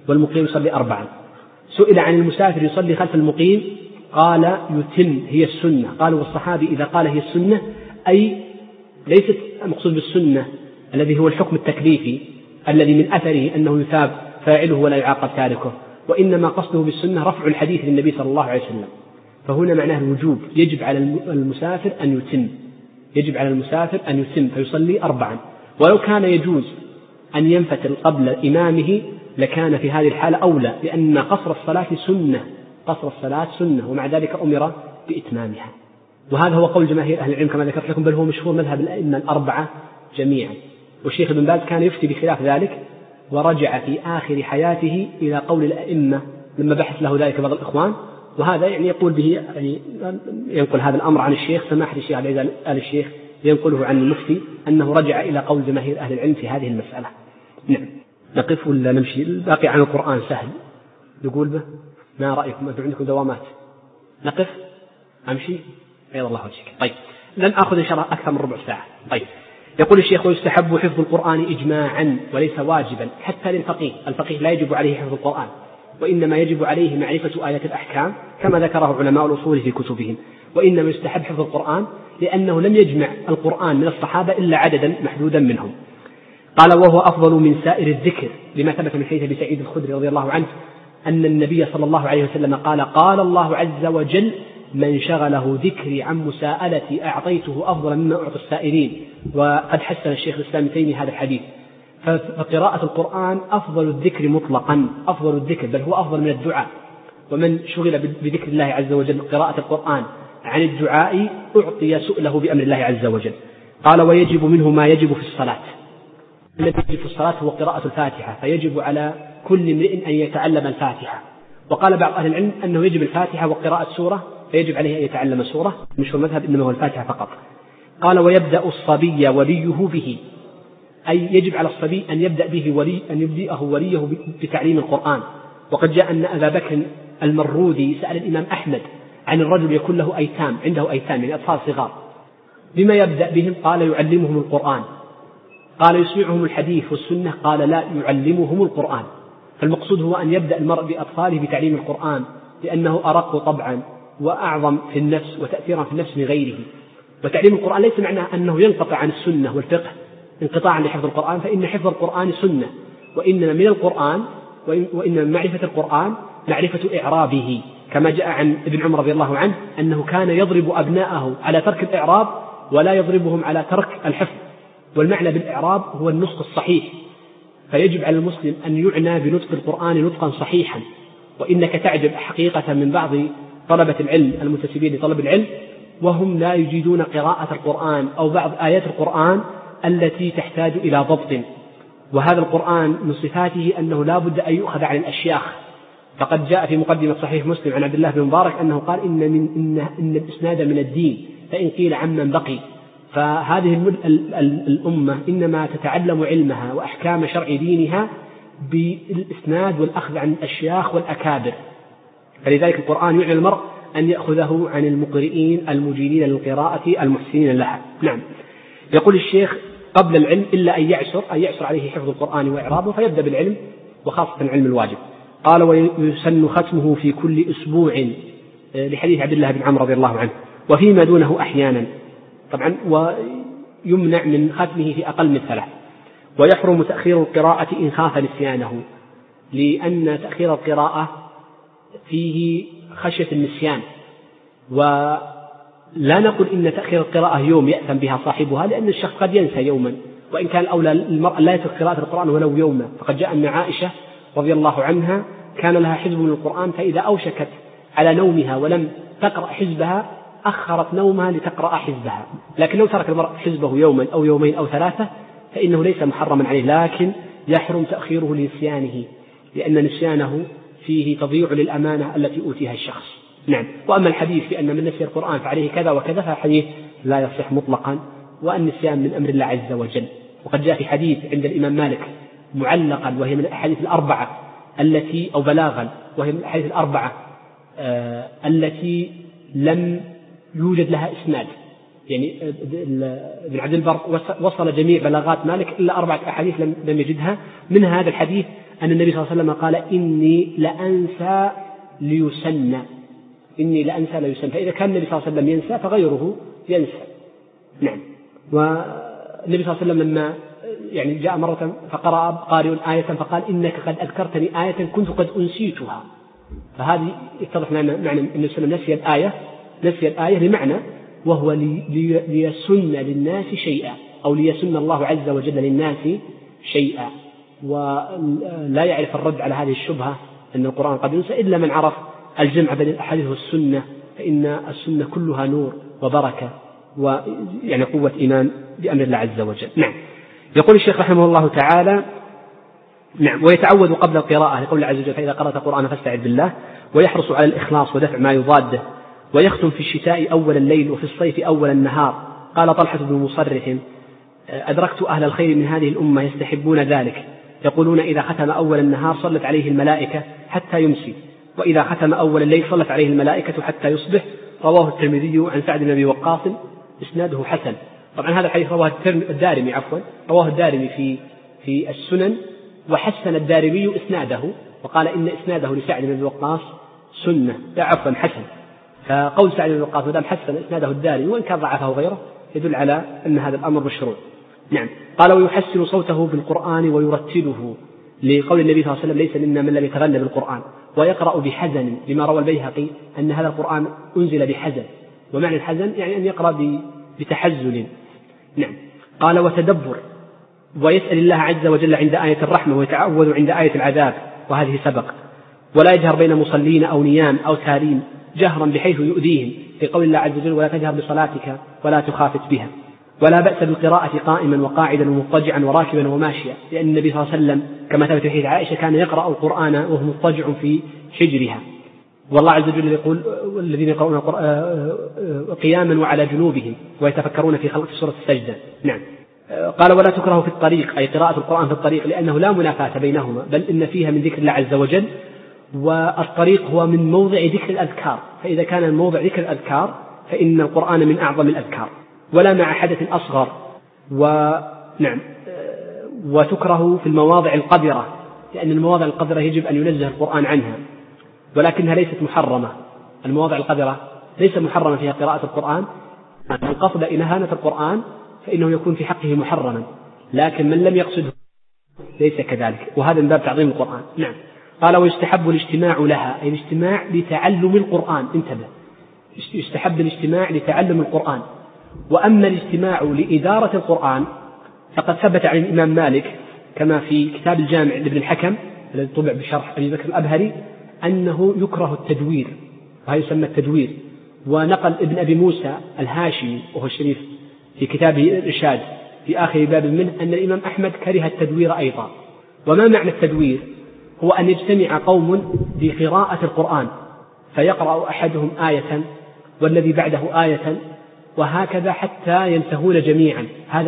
والمقيم يصلي 4. سئل عن المسافر يصلي خلف المقيم قال يتم، هي السنة. قالوا والصحابي إذا قال هي السنة أي ليست مقصود بالسنة الذي هو الحكم التكليفي الذي من أثره أنه يثاب فاعله ولا يعاقب تاركه، وإنما قصده بالسنة رفع الحديث للنبي صلى الله عليه وسلم. فهنا معناه الوجوب، يجب على المسافر أن يتم، يجب على المسافر أن يتم فيصلي 4. ولو كان يجوز أن ينفتل قبل إمامه لكان في هذه الحالة أولى، لأن قصر الصلاة سنة، قصر الصلاة سنة، ومع ذلك أمر بإتمامها. وهذا هو قول جماهير أهل العلم كما ذكرت لكم، بل هو مشهور مذهب الأئمة 4 جميعا. والشيخ ابن باز كان يفتي بخلاف ذلك، ورجع في آخر حياته إلى قول الأئمة لما بحث له ذلك بعض الإخوان. وهذا يعني يقول به، يعني ينقل هذا الأمر عن الشيخ سماحة الشيخ عبد العزيز آل الشيخ ينقله عن المفتي أنه رجع إلى قول جماهير أهل العلم في هذه المسألة. نعم. نقف ولا نمشي؟ الباقي عن القرآن سهل نقول به، ما رأيكم؟ أنتم عندكم دوامات؟ نقف أمشي؟ بيض الله وجهك. طيب لن أخذ إن شاء الله أكثر من ربع ساعة. طيب يقول الشيخ ويستحب حفظ القرآن إجماعا وليس واجبا حتى للفقيه. الفقيه لا يجب عليه حفظ القرآن، وإنما يجب عليه معرفة آيات الأحكام كما ذكره علماء الأصول في كتبهم. وإنما يستحب حفظ القرآن لأنه لم يجمع القرآن من الصحابة إلا عددا محدودا منهم. قال وهو أفضل من سائر الذكر لما ثبت من حديث أبي سعيد الخدري رضي الله عنه أن النبي صلى الله عليه وسلم قال قال الله عز وجل من شغله ذكري عن مساءلتي أعطيته أفضل مما أعطي السائلين. وقد حسن الشيخ الإسلام ابن تيمية هذا الحديث. فقراءة القرآن أفضل الذكر مطلقا، أفضل الذكر، بل هو أفضل من الدعاء. ومن شغل بذكر الله عز وجل قراءة القرآن عن الدعاء أعطي سؤله بأمر الله عز وجل. قال ويجب منه ما يجب في الصلاة. الذي يجب في الصلاة هو قراءة الفاتحة، فيجب على كل امرئ أن يتعلم الفاتحة. وقال بعض أهل العلم أنه يجب الفاتحة وقراءة سورة، فيجب عليه أن يتعلم سورة، مش المذهب إنما هو الفاتحة فقط. قال ويبدأ الصبي وليه به، أي يجب على الصبي أن يبدأ به أن يبدأه وليه بتعليم القرآن. وقد جاء أن أبا بكر المرودي سأل الإمام أحمد عن الرجل يكون له أيتام، عنده أيتام يعني أطفال صغار، بما يبدأ بهم؟ قال يعلمهم القرآن. قال يسمعهم الحديث والسنة؟ قال لا، يعلمهم القرآن. فالمقصود هو أن يبدأ المرء بأطفاله بتعليم القرآن، لأنه أرق طبعا وأعظم في النفس وتأثيرا في النفس من غيره. وتعليم القرآن ليس معناه أنه ينقطع عن السنة والفقه انقطاعا لحفظ القرآن، فإن حفظ القرآن سنة، وإنما من القرآن وإنما معرفة القرآن معرفة إعرابه، كما جاء عن ابن عمر رضي الله عنه أنه كان يضرب أبناءه على ترك الإعراب ولا يضربهم على ترك الحفظ. والمعنى بالإعراب هو النطق الصحيح، فيجب على المسلم أن يعنى بنطق القرآن نطقا صحيحا. وإنك تعجب حقيقة من بعض طلبة العلم المنتسبين لطلب العلم وهم لا يجيدون قراءة القرآن أو بعض آيات القرآن التي تحتاج إلى ضبط. وهذا القرآن من صفاته أنه لا بد أن يؤخذ عن الأشياخ. فقد جاء في مقدمة صحيح مسلم عن عبد الله بن مبارك أنه قال إن الإسناد من الدين، فإن قيل عمن بقي. فهذه الأمة إنما تتعلم علمها وأحكام شرع دينها بالإسناد والأخذ عن الأشياخ والأكابر. فلذلك القرآن يعنى المرء أن يأخذه عن المقرئين المجيدين للقراءة المحسنين لها. نعم. يقول الشيخ قبل العلم إلا أن يعسر عليه حفظ القرآن وإعرابه، فيبدأ بالعلم وخاصة العلم الواجب. قال ويسن ختمه في كل أسبوع لحديث عبد الله بن عمرو رضي الله عنه، وفيما دونه أحيانا طبعا، ويمنع من ختمه في أقل من 3. ويحرم تأخير القراءة إن خاف نسيانه، لأن تأخير القراءة فيه خشية النسيان. ولا نقول إن تأخير القراءة يوم يأثم بها صاحبها، لأن الشخص قد ينسى يوما، وإن كان الأولى المرء لا يترك قراءة القرآن ولو يوما. فقد جاء أن عائشة رضي الله عنها كان لها حزب من القرآن، فإذا أوشكت على نومها ولم تقرأ حزبها أخرت نومها لتقرأ حزبها. لكن لو ترك المرء حزبه يوما أو يومين أو 3 فإنه ليس محرما عليه، لكن يحرم تأخيره لنسيانه، لأن نسيانه فيه تضييع للأمانة التي أوتيها الشخص. نعم. وأما الحديث بأن من نسي القرآن فعليه كذا وكذا فحديث لا يصح مطلقا، والنسيان من أمر الله عز وجل. وقد جاء في حديث عند الإمام مالك معلقا وهي من الأحاديث الأربعة التي أو بلاغا وهي من الأحاديث الأربعة التي لم يوجد لها إسناد، يعني ابن عبد البر وصل جميع بلاغات مالك إلا 4 أحاديث لم يجدها. من هذا الحديث أن النبي صلى الله عليه وسلم قال إني لأنسى ليسن، فإذا كان النبي صلى الله عليه وسلم ينسى فغيره ينسى. نعم. والنبي صلى الله عليه وسلم لما يعني جاء مرة فقرأ قارئ آية فقال إنك قد أذكرتني آية كنت قد أنسيتها، فهذه يتضح لنا معنى أن النبي صلى الله عليه وسلم نسي الآية لمعنى، وهو ليسن للناس شيئا، أو ليسن الله عز وجل للناس شيئا. ولا يعرف الرد على هذه الشبهة أن القرآن قد ينسى إلا من عرف الجمع بين الأحاديث والسنة، فإن السنة كلها نور وبركة ويعني قوة إيمان بأمر الله عز وجل. نعم. يقول الشيخ رحمه الله تعالى: نعم. ويتعوذ قبل القراءة لقول الله عز وجل: فإذا قرأت القرآن فاستعذ بالله، ويحرص على الإخلاص ودفع ما يضاده، ويختم في الشتاء أول الليل وفي الصيف أول النهار. قال طلحة بن مصرح: أدركت أهل الخير من هذه الأمة يستحبون ذلك، يقولون إذا ختم أول النهار صلت عليه الملائكة حتى يمسي، وإذا ختم أول الليل صلت عليه الملائكة حتى يصبح. رواه الترمذي عن سعد بن أبي وقاص إسناده حسن. طبعا هذا الحديث رواه الدارمي في السنن، وحسن الدارمي إسناده وقال إن إسناده لسعد بن أبي وقاص حسن. فقول سعد بن أبي وقاص مدام حسن إسناده الدارمي وإن كان ضعفه غيره يدل على أن هذا الأمر مشروع. نعم. قال: ويحسن صوته بالقرآن ويرتله، لقول النبي صلى الله عليه وسلم: ليس منا من لم يتغنى بالقرآن. ويقرأ بحزن، لما روى البيهقي أن هذا القرآن أنزل بحزن، ومعنى الحزن يعني أن يقرأ بتحزن. نعم. قال: وتدبر، ويسأل الله عز وجل عند آية الرحمة، ويتعوذ عند آية العذاب، وهذه سبق. ولا يجهر بين مصلين أو نيام أو تارين جهرا بحيث يؤذيهم، في قول الله عز وجل: ولا تجهر بصلاتك ولا تخافت بها. ولا بأس بالقراءة قائما وقاعدا ومضطجعا وراكبا وماشيا، لأن النبي صلى الله عليه وسلم كما ثبت في حديث عائشة كان يقرأ القرآن وهو مضطجع في حجرها. والله عز وجل يقول: والذين يقرؤون قياما وعلى جنوبهم ويتفكرون في خلق سورة السجدة. نعم. قال: ولا تكره في الطريق، أي قراءة القرآن في الطريق، لأنه لا منافاة بينهما، بل إن فيها من ذكر الله عز وجل، والطريق هو من موضع ذكر الأذكار، فإذا كان من موضع ذكر الأذكار فإن القرآن من أعظم الأذكار. ولا مع حدث أصغر. نعم. وتكره في المواضع القذرة، لأن المواضع القذرة يجب أن ينزه القرآن عنها، ولكنها ليست محرمة. المواضع القذرة ليس محرمة فيها قراءة القرآن، من قصد إهانة القرآن فإنه يكون في حقه محرما، لكن من لم يقصده ليس كذلك، وهذا من باب تعظيم القرآن. نعم. قال: ويستحب الاجتماع لها، أي الاجتماع لتعلم القرآن. انتبه، يستحب الاجتماع لتعلم القرآن. وأما الاجتماع لإدارة القرآن فقد ثبت عن الإمام مالك كما في كتاب الجامع لابن الحكم الذي طبع بشرح أبي بكر الأبهري أنه يكره التدوير، وهذا يسمى التدوير. ونقل ابن أبي موسى الهاشمي وهو الشريف في كتابه الإرشاد في آخر باب منه أن الإمام أحمد كره التدوير أيضا. وما معنى التدوير؟ هو أن يجتمع قوم بقراءة القرآن فيقرأ أحدهم آية والذي بعده آية وهكذا حتى ينتهون جميعا، هذا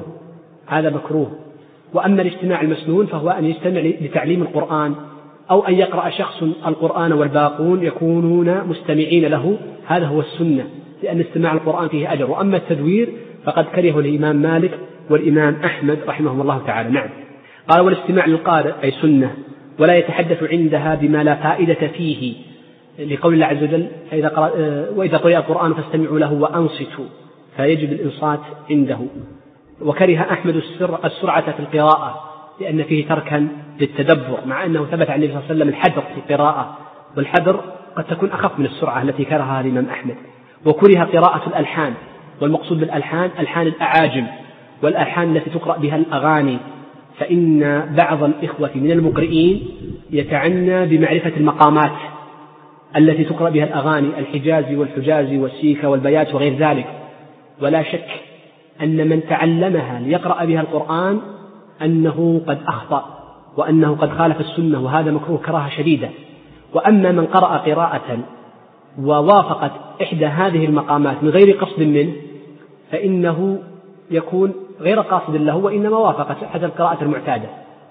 مكروه. وأما الاجتماع المسنون فهو أن يجتمع لتعليم القرآن، أو أن يقرأ شخص القرآن والباقون يكونون مستمعين له، هذا هو السنة، لأن استماع القرآن فيه أجر. وأما التدوير فقد كرهه الإمام مالك والإمام أحمد رحمهم الله تعالى. نعم. قال: والاستماع للقارئ أي سنة، ولا يتحدث عندها بما لا فائدة فيه، لقول الله عز وجل: وإذا قرئ القرآن فاستمعوا له وأنصتوا، فيجب الإنصات عنده. وكره أحمد السرعة في القراءة لأن فيه تركا للتدبر، مع أنه ثبت عن النبي صلى الله عليه وسلم الحذر في القراءة، والحذر قد تكون أخف من السرعة التي كرهها الإمام أحمد. وكره قراءة الألحان، والمقصود بالألحان ألحان الأعاجم والألحان التي تقرأ بها الأغاني، فإن بعض الإخوة من المقرئين يتعنى بمعرفة المقامات التي تقرأ بها الأغاني، الحجازي والحجازي والسيكة والبيات وغير ذلك. ولا شك أن من تعلمها ليقرأ بها القرآن أنه قد أخطأ وأنه قد خالف السنة، وهذا مكروه كراهة شديدة. وأما من قرأ قراءة ووافقت إحدى هذه المقامات من غير قصد منه فإنه يكون غير قاصد له، وإنما وافقت حسب القراءة المعتادة،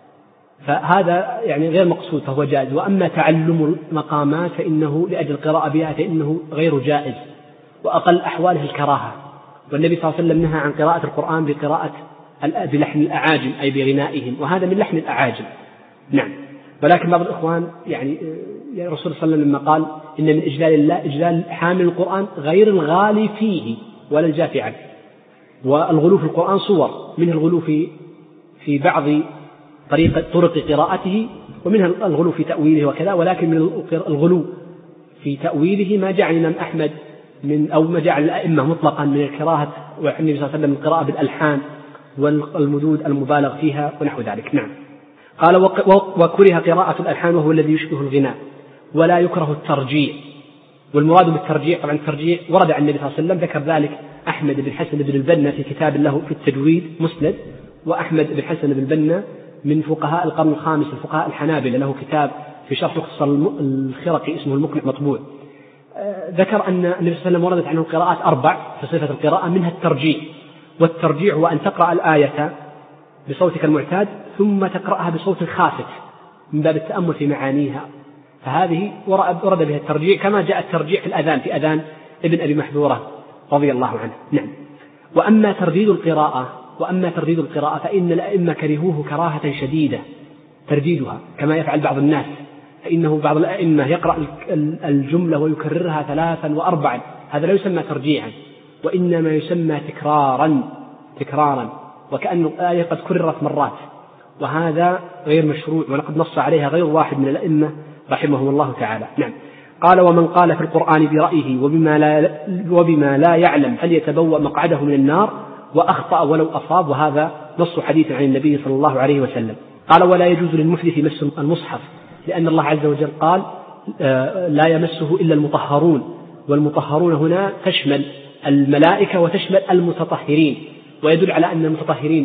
فهذا يعني غير مقصود فهو جائز. وأما تعلم المقامات فإنه لأجل القراءة بها فإنه غير جائز، وأقل أحواله الكراهة. والنبي صلى الله عليه وسلم نهى عن قراءة القرآن بلحن الأعاجم أي بغنائهم، وهذا من لحن الأعاجم. نعم. ولكن بعض الإخوان يعني الرسول صلى الله عليه وسلم لما قال إن من إجلال الله إجلال حامل القرآن غير الغالي فيه ولا الجافي عنه. والغلو في القرآن صور، منه الغلو في بعض طرق قراءته، ومنها الغلو في تأويله وكذا. ولكن من الغلو في تأويله ما جعل الإمام أحمد أو ما جعل الأئمة مطلقا من القراءة والنبي صلى الله عليه وسلم القراءة بالألحان والمدود المبالغ فيها ونحو ذلك. نعم. قال وكره قراءة الألحان وهو الذي يشبه الغناء، ولا يكره الترجيع. والمراد بالترجيع طبعا الترجيع ورد عن النبي صلى الله عليه وسلم، ذكر ذلك أحمد بن حسن بن البنا في كتاب له في التجويد مسند، وأحمد بن حسن بن البنا من فقهاء القرن الخامس الفقهاء الحنابلة له كتاب في شرح مختصر الخرقي اسمه المقنع مطبوع. ذكر أن النبي صلى الله عليه وسلم وردت عنه قراءات 4 في صفة القراءة، منها الترجيع. والترجيع هو أن تقرأ الآية بصوتك المعتاد ثم تقرأها بصوت خافت من باب التأمل في معانيها، فهذه ورد بها الترجيع كما جاء الترجيع في الأذان في أذان ابن أبي محذورة رضي الله عنه. نعم. وأما ترديد القراءة فإن الأئمة كرهوه كراهة شديدة ترديدها كما يفعل بعض الناس، فإنه بعض الأئمة يقرأ الجملة ويكررها 3 و4، هذا لا يسمى ترجيعا وإنما يسمى تكرارا وكأن الآية قد كررت مرات، وهذا غير مشروع ولقد نص عليها غير واحد من الأئمة رحمهم الله تعالى. نعم. قال ومن قال في القرآن برأيه وبما لا يعلم فليتبوأ مقعده من النار وأخطأ ولو أصاب، وهذا نص حديث عن النبي صلى الله عليه وسلم. قال ولا يجوز للمحدث مس المصحف، لأن الله عز وجل قال لا يمسه إلا المطهرون، والمطهرون هنا تشمل الملائكة وتشمل المتطهرين، ويدل على أن المتطهرين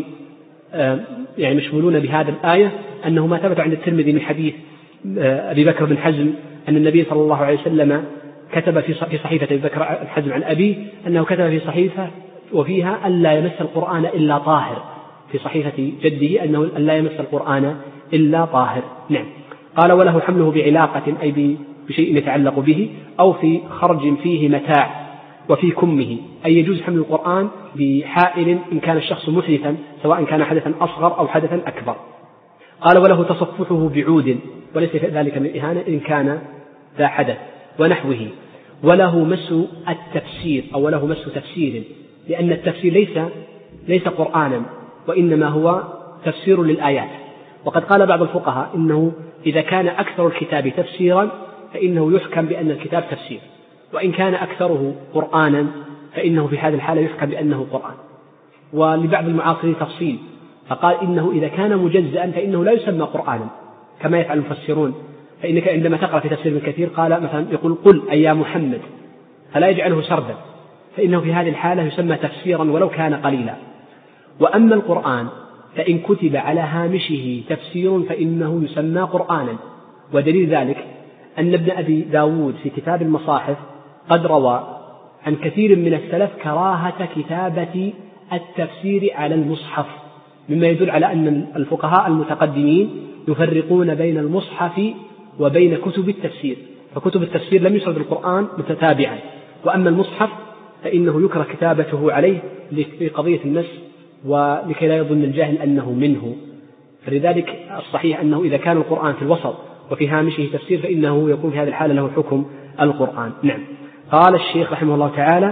يعني مشمولون بهذا الآية أنه ما ثبت عند الترمذي من حديث أبي بكر بن حزم أن النبي صلى الله عليه وسلم كتب في صحيفة أبي بكر بن حزم عن أبيه أنه كتب في صحيفة وفيها ألا يمس القرآن إلا طاهر، في صحيفة جده أنه ألا يمس القرآن إلا طاهر. نعم. قال وله حمله بعلاقة أي بشيء يتعلق به أو في خرج فيه متاع وفي كمه، أي يجوز حمل القرآن بحائل إن كان الشخص محدثا سواء كان حدثا أصغر أو حدثا أكبر. قال وله تصفحه بعود وليس ذلك من الإهانة إن كان ذا حدث ونحوه. وله مس التفسير أو له مس تفسير، لأن التفسير ليس قرآنا وإنما هو تفسير للآيات. وقد قال بعض الفقهاء إنه إذا كان أكثر الكتاب تفسيرا فإنه يحكم بأن الكتاب تفسير، وإن كان أكثره قرآنا فإنه في هذه الحالة يحكم بأنه قرآن. ولبعض المعاصرين تفصيل فقال إنه إذا كان مجزأ فإنه لا يسمى قرآنا كما يفعل المفسرون، فإنك عندما تقرأ في تفسير ابن كثير قال مثلا يقول قل أي يا محمد فلا يجعله سردا، فإنه في هذه الحالة يسمى تفسيرا ولو كان قليلا. وأما القرآن فإن كتب على هامشه تفسير فإنه يسمى قرآنا. ودليل ذلك أن ابن أبي داود في كتاب المصاحف قد روى عن كثير من السلف كراهة كتابة التفسير على المصحف، مما يدل على أن الفقهاء المتقدمين يفرقون بين المصحف وبين كتب التفسير، فكتب التفسير لم يسرد القرآن متتابعا، وأما المصحف فإنه يكره كتابته عليه لقضية المس ولكي لا يظن الجاهل أنه منه. فلذلك الصحيح أنه إذا كان القرآن في الوسط وفي هامشه تفسير فإنه يكون في هذه الحالة له حكم القرآن. نعم. قال الشيخ رحمه الله تعالى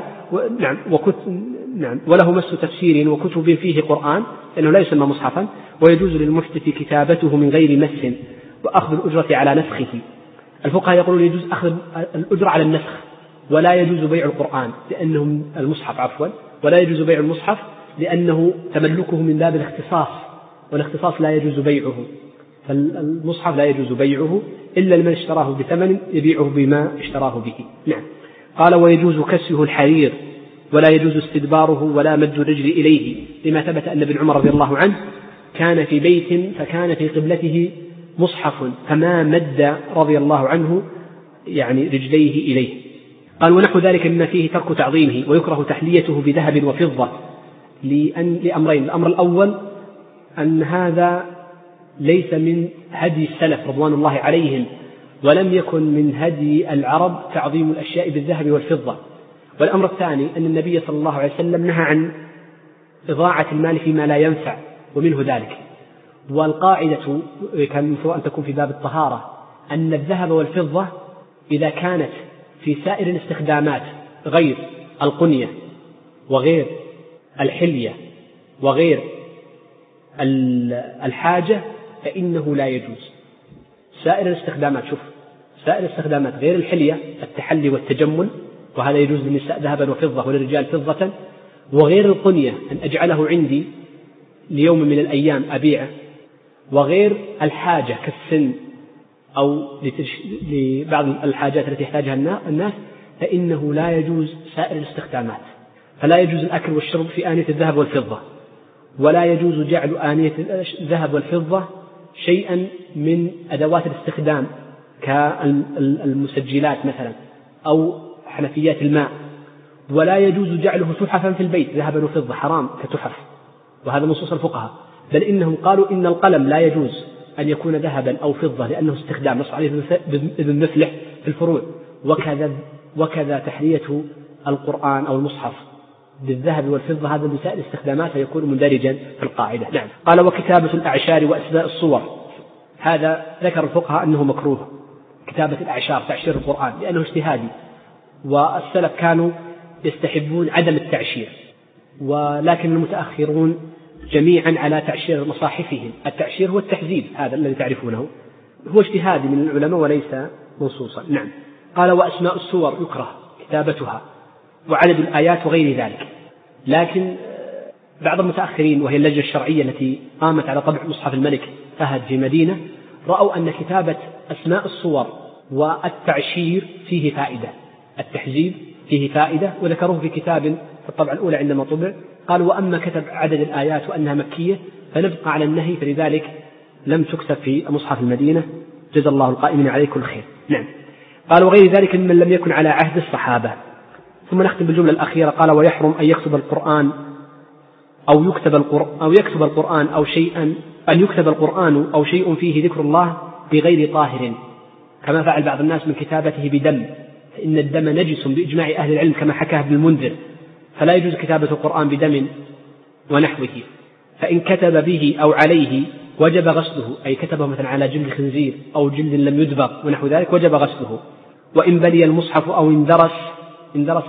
وله مس تفسير وكتب فيه قرآن لأنه لا يسمى مصحفا، ويجوز للمحدث كتابته من غير مس وأخذ الأجرة على نسخه. الفقهاء يقولون يجوز أخذ الأجرة على النسخ ولا يجوز بيع القرآن لأنه المصحف ولا يجوز بيع المصحف لأنه تملكه من باب الاختصاص، والاختصاص لا يجوز بيعه، فالمصحف لا يجوز بيعه إلا لمن اشتراه بثمن يبيعه بما اشتراه به. نعم. قال ويجوز كسه الحرير ولا يجوز استدباره ولا مد الرجل إليه، لما ثبت أن ابن عمر رضي الله عنه كان في بيت فكان في قبلته مصحف فما مد رضي الله عنه يعني رجليه إليه. قال ونحو ذلك مما فيه ترك تعظيمه ويكره تحليته بذهب وفضة لأمرين. الأمر الأول أن هذا ليس من هدي السلف رضوان الله عليهم، ولم يكن من هدي العرب تعظيم الأشياء بالذهب والفضة. والأمر الثاني أن النبي صلى الله عليه وسلم نهى عن إضاعة المال فيما لا ينفع ومنه ذلك. والقاعدة كان سواء تكون في باب الطهارة أن الذهب والفضة إذا كانت في سائر الاستخدامات غير القنية وغير الحلية وغير الحاجة فإنه لا يجوز. سائر الاستخدامات، شوف، سائر الاستخدامات غير الحلية، التحلي والتجمل، وهذا يجوز للنساء ذهبا وفضة وللرجال فضة، وغير القنية أن أجعله عندي ليوم من الأيام أبيعه، وغير الحاجة كالسن أو لبعض الحاجات التي يحتاجها الناس، فإنه لا يجوز سائر الاستخدامات. فلا يجوز الأكل والشرب في آنية الذهب والفضة، ولا يجوز جعل آنية الذهب والفضة شيئا من أدوات الاستخدام كالمسجلات مثلا أو حنفيات الماء، ولا يجوز جعله تحفا في البيت ذهبا وفضة، حرام كتحف، وهذا نصوص الفقهاء. بل إنهم قالوا إن القلم لا يجوز أن يكون ذهبا أو فضة لأنه استخدام، نص عليه ابن مفلح في الفروع. وكذا تحلية القرآن أو المصحف بالذهب والفضة هذا بسائر الاستخدامات فيكون مندرجا في القاعدة. نعم. قال وكتابة الأعشار وأسماء الصور، هذا ذكر الفقهاء أنه مكروه، كتابة الأعشار تعشير القرآن لأنه اجتهادي، والسلف كانوا يستحبون عدم التعشير، ولكن المتأخرون جميعا على تعشير مصاحفهم. التعشير هو التحذيب، هذا الذي تعرفونه، هو اجتهادي من العلماء وليس منصوصا. نعم. قال وأسماء الصور يكره كتابتها وعدد الآيات وغير ذلك. لكن بعض المتأخرين وهي اللجنة الشرعية التي قامت على طبع مصحف الملك فهد في مدينة رأوا أن كتابة أسماء الصور والتعشير فيه فائدة، التحذيب فيه فائدة، وذكروه في كتاب في الطبعة الأولى عندما طبع. قالوا وأما كتب عدد الآيات وأنها مكية فنبقى على النهي، فلذلك لم تكتب في مصحف المدينة، جزا الله القائمين عليه كل خير. نعم. قال وغير ذلك ممن لم يكن على عهد الصحابة. ثم نختم بالجملة الأخيرة. قال ويحرم أن يكتب القرآن أو يكتب القرآن أو شيئا، أن يكتب القرآن أو شيء فيه ذكر الله بغير طاهر، كما فعل بعض الناس من كتابته بدم، فإن الدم نجس بإجماع أهل العلم كما حكاه ابن المنذر، فلا يجوز كتابة القرآن بدم ونحوه. فإن كتب به أو عليه وجب غسله، أي كتبه مثلا على جلد خنزير أو جلد لم يدبغ ونحو ذلك وجب غسله. وإن بلي المصحف أو اندرس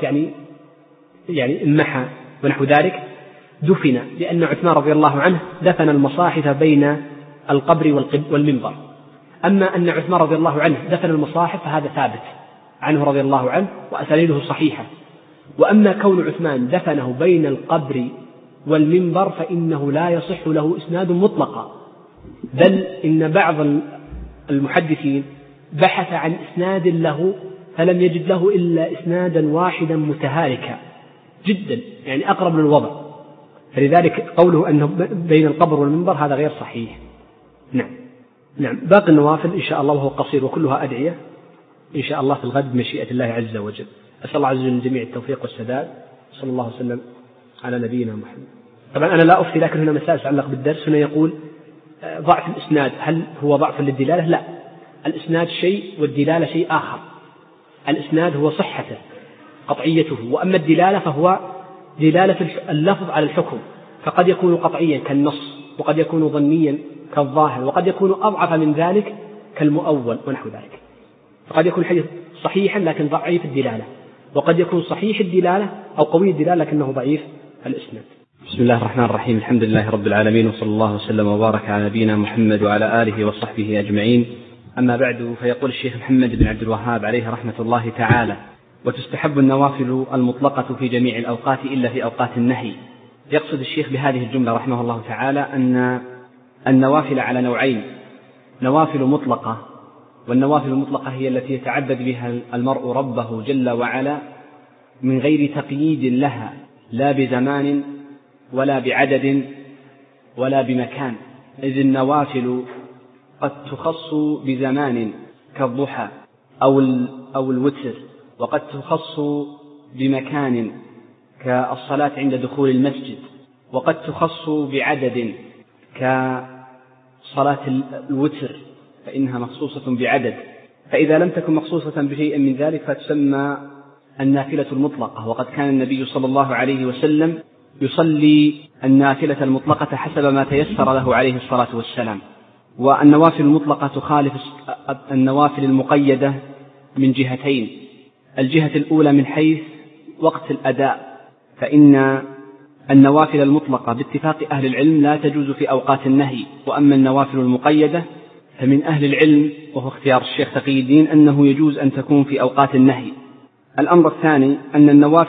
يعني انمحى ونحو ذلك دفن، لأن عثمان رضي الله عنه دفن المصاحف بين القبر والمنبر. أما أن عثمان رضي الله عنه دفن المصاحف فهذا ثابت عنه رضي الله عنه وأسانيده صحيحة. وأما كون عثمان دفنه بين القبر والمنبر فإنه لا يصح له إسناد مطلقا، بل إن بعض المحدثين بحث عن إسناد له فلم يجد له إلا إسنادا واحدا متهالكا جدا، يعني أقرب للوضع، فلذلك قوله أنه بين القبر والمنبر هذا غير صحيح. نعم. باقي النوافل إن شاء الله وهو قصير وكلها أدعية إن شاء الله في الغد بمشيئة الله عز وجل. أسأل الله عز وجل للجميع التوفيق والسداد، صلى الله وسلم على نبينا محمد. طبعا أنا لا أفتي، لكن هنا مسائل تتعلق بالدرس. هنا يقول ضعف الإسناد هل هو ضعف للدلالة؟ لا، الإسناد شيء والدلالة شيء آخر. الإسناد هو صحته قطعيته، وأما الدلالة فهو دلالة اللفظ على الحكم، فقد يكون قطعيا كالنص، وقد يكون ظنيا كالظاهر، وقد يكون أضعف من ذلك كالمؤول ونحو ذلك. فقد يكون الحديث صحيحا لكن ضعيف الدلالة، وقد يكون صحيح الدلالة أو قوي الدلالة لكنه ضعيف الإسناد. بسم الله الرحمن الرحيم، الحمد لله رب العالمين، وصلى الله وسلم وبارك على نبينا محمد وعلى آله وصحبه أجمعين. أما بعد، فيقول الشيخ محمد بن عبد الوهاب عليه رحمة الله تعالى: وتستحب النوافل المطلقة في جميع الأوقات إلا في أوقات النهي. يقصد الشيخ بهذه الجملة رحمه الله تعالى أن النوافل على نوعين: نوافل مطلقة، والنوافل المطلقة هي التي يتعبد بها المرء ربه جل وعلا من غير تقييد لها، لا بزمان ولا بعدد ولا بمكان، إذ النوافل قد تخص بزمان كالضحى أو الوتر، وقد تخص بمكان كالصلاة عند دخول المسجد، وقد تخص بعدد كصلاة الوتر فإنها مخصوصة بعدد. فإذا لم تكن مخصوصة بشيء من ذلك فتسمى النافلة المطلقة. وقد كان النبي صلى الله عليه وسلم يصلي النافلة المطلقة حسب ما تيسر له عليه الصلاة والسلام. والنوافل المطلقة تخالف النوافل المقيدة من جهتين: الجهة الأولى من حيث وقت الأداء، فإن النوافل المطلقة باتفاق أهل العلم لا تجوز في أوقات النهي، وأما النوافل المقيدة فمن أهل العلم وهو اختيار الشيخ تقي الدين أنه يجوز أن تكون في أوقات النهي. الأمر الثاني أن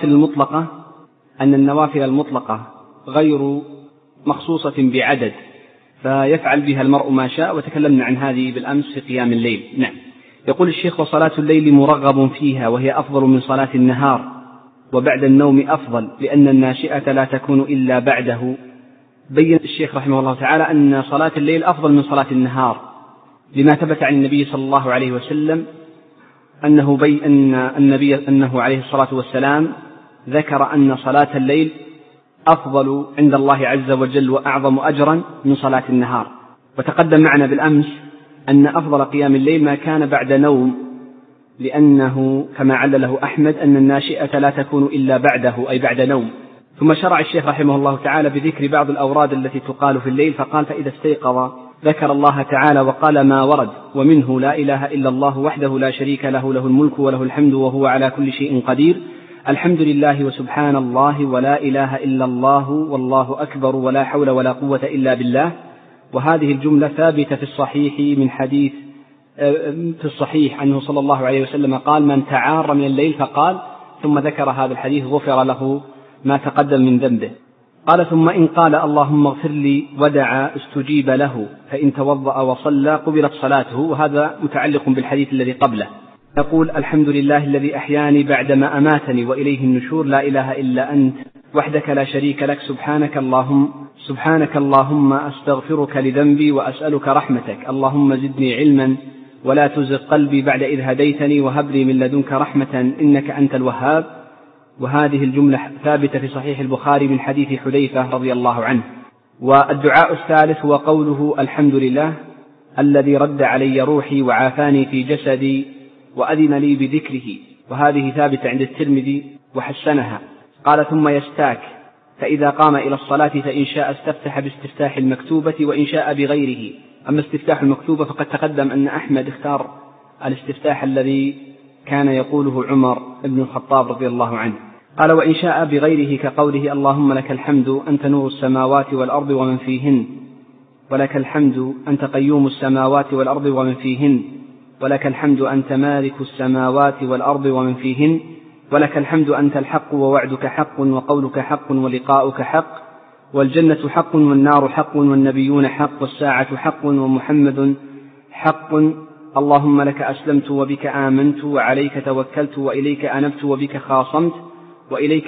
النوافل المطلقة غير مخصوصة بعدد، فيفعل بها المرء ما شاء، وتكلمنا عن هذه بالأمس في قيام الليل. نعم. يقول الشيخ: وصلاة الليل مرغب فيها، وهي أفضل من صلاة النهار، وبعد النوم أفضل، لأن الناشئة لا تكون إلا بعده. بين الشيخ رحمه الله تعالى أن صلاة الليل أفضل من صلاة النهار، لما ثبت عن النبي صلى الله عليه وسلم أنه عليه الصلاة والسلام ذكر أن صلاة الليل أفضل عند الله عز وجل وأعظم أجرا من صلاة النهار. وتقدم معنا بالأمس أن أفضل قيام الليل ما كان بعد نوم، لأنه كما علله أحمد أن الناشئة لا تكون إلا بعده، أي بعد نوم. ثم شرع الشيخ رحمه الله تعالى بذكر بعض الأوراد التي تقال في الليل، فقال: فإذا استيقظ ذكر الله تعالى وقال ما ورد، ومنه لا إله إلا الله وحده لا شريك له، له الملك وله الحمد وهو على كل شيء قدير، الحمد لله وسبحان الله ولا إله إلا الله والله أكبر ولا حول ولا قوة إلا بالله. وهذه الجملة ثابتة في الصحيح من حديث في الصحيح أنه صلى الله عليه وسلم قال: من تعار من الليل فقال، ثم ذكر هذا الحديث غفر له ما تقدم من ذنبه. قال: ثم إن قال اللهم اغفر لي ودعا استجيب له، فإن توضأ وصلى قبلت صلاته. وهذا متعلق بالحديث الذي قبله. يقول: الحمد لله الذي أحياني بعدما أماتني وإليه النشور، لا إله إلا أنت وحدك لا شريك لك، سبحانك اللهم أستغفرك لذنبي وأسألك رحمتك، اللهم زدني علما ولا تزغ قلبي بعد إذ هديتني، وهب لي من لدنك رحمة إنك أنت الوهاب. وهذه الجملة ثابتة في صحيح البخاري من حديث حذيفة رضي الله عنه. والدعاء الثالث هو قوله: الحمد لله الذي رد علي روحي وعافاني في جسدي وأذن لي بذكره. وهذه ثابتة عند الترمذي وحسنها. قال: ثم يستاك، فإذا قام إلى الصلاة فإن شاء استفتح باستفتاح المكتوبة وإن شاء بغيره. أما استفتاح المكتوبة فقد تقدم أن أحمد اختار الاستفتاح الذي كان يقوله عمر بن الخطاب رضي الله عنه. قال: وإن شاء بغيره كقوله: اللهم لك الحمد أنت نور السماوات والأرض ومن فيهن، ولك الحمد أنت قيوم السماوات والأرض ومن فيهن، ولك الحمد أنت مالك السماوات والأرض ومن فيهن، ولك الحمد أنت الحق ووعدك حق وقولك حق ولقاؤك حق، والجنة حق والنار حق والنبيون حق والساعة حق ومحمد حق. اللهم لك أسلمت وبك آمنت وعليك توكلت وإليك أنبت وبك خاصمت وإليك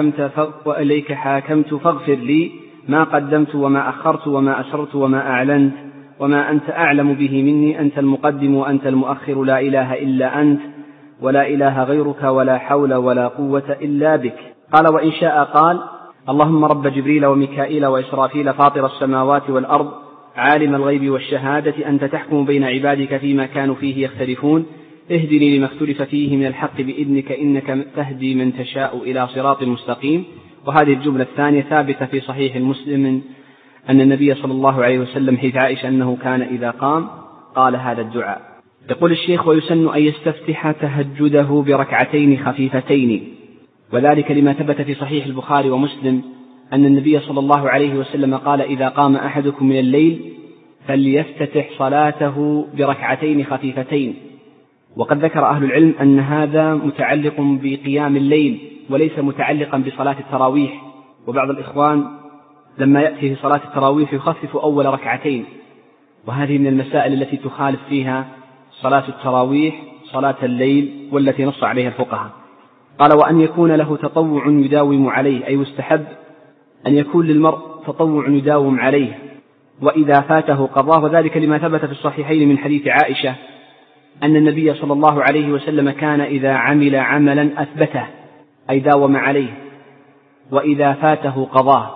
حاكمت فاغفر لي ما قدمت وما أخرت وما أسررت وما أعلنت وما أنت أعلم به مني، أنت المقدم وأنت المؤخر، لا إله إلا أنت ولا إله غيرك ولا حول ولا قوة إلا بك. قال: وإن شاء قال: اللهم رب جبريل وميكائيل وإسرافيل فاطر السماوات والأرض عالم الغيب والشهادة، أنت تحكم بين عبادك فيما كانوا فيه يختلفون، اهدني لما اختلف فيه من الحق بإذنك إنك تهدي من تشاء إلى صراط مستقيم. وهذه الجملة الثانية ثابتة في صحيح المسلم أن النبي صلى الله عليه وسلم حيث عائشة أنه كان إذا قام قال هذا الدعاء. يقول الشيخ: ويسن أن يستفتح تهجده بركعتين خفيفتين، وذلك لما ثبت في صحيح البخاري ومسلم أن النبي صلى الله عليه وسلم قال: إذا قام أحدكم من الليل فليفتتح صلاته بركعتين خفيفتين. وقد ذكر أهل العلم أن هذا متعلق بقيام الليل وليس متعلقا بصلاة التراويح. وبعض الإخوان لما يأتي في صلاة التراويح يخفف أول ركعتين، وهذه من المسائل التي تخالف فيها صلاة التراويح صلاة الليل والتي نص عليها الفقهاء. قال: وأن يكون له تطوع يداوم عليه، أي مستحب أن يكون للمرء تطوع يداوم عليه، وإذا فاته قضاه، وذلك لما ثبت في الصحيحين من حديث عائشة أن النبي صلى الله عليه وسلم كان إذا عمل عملا أثبته، أي داوم عليه، وإذا فاته قضاه.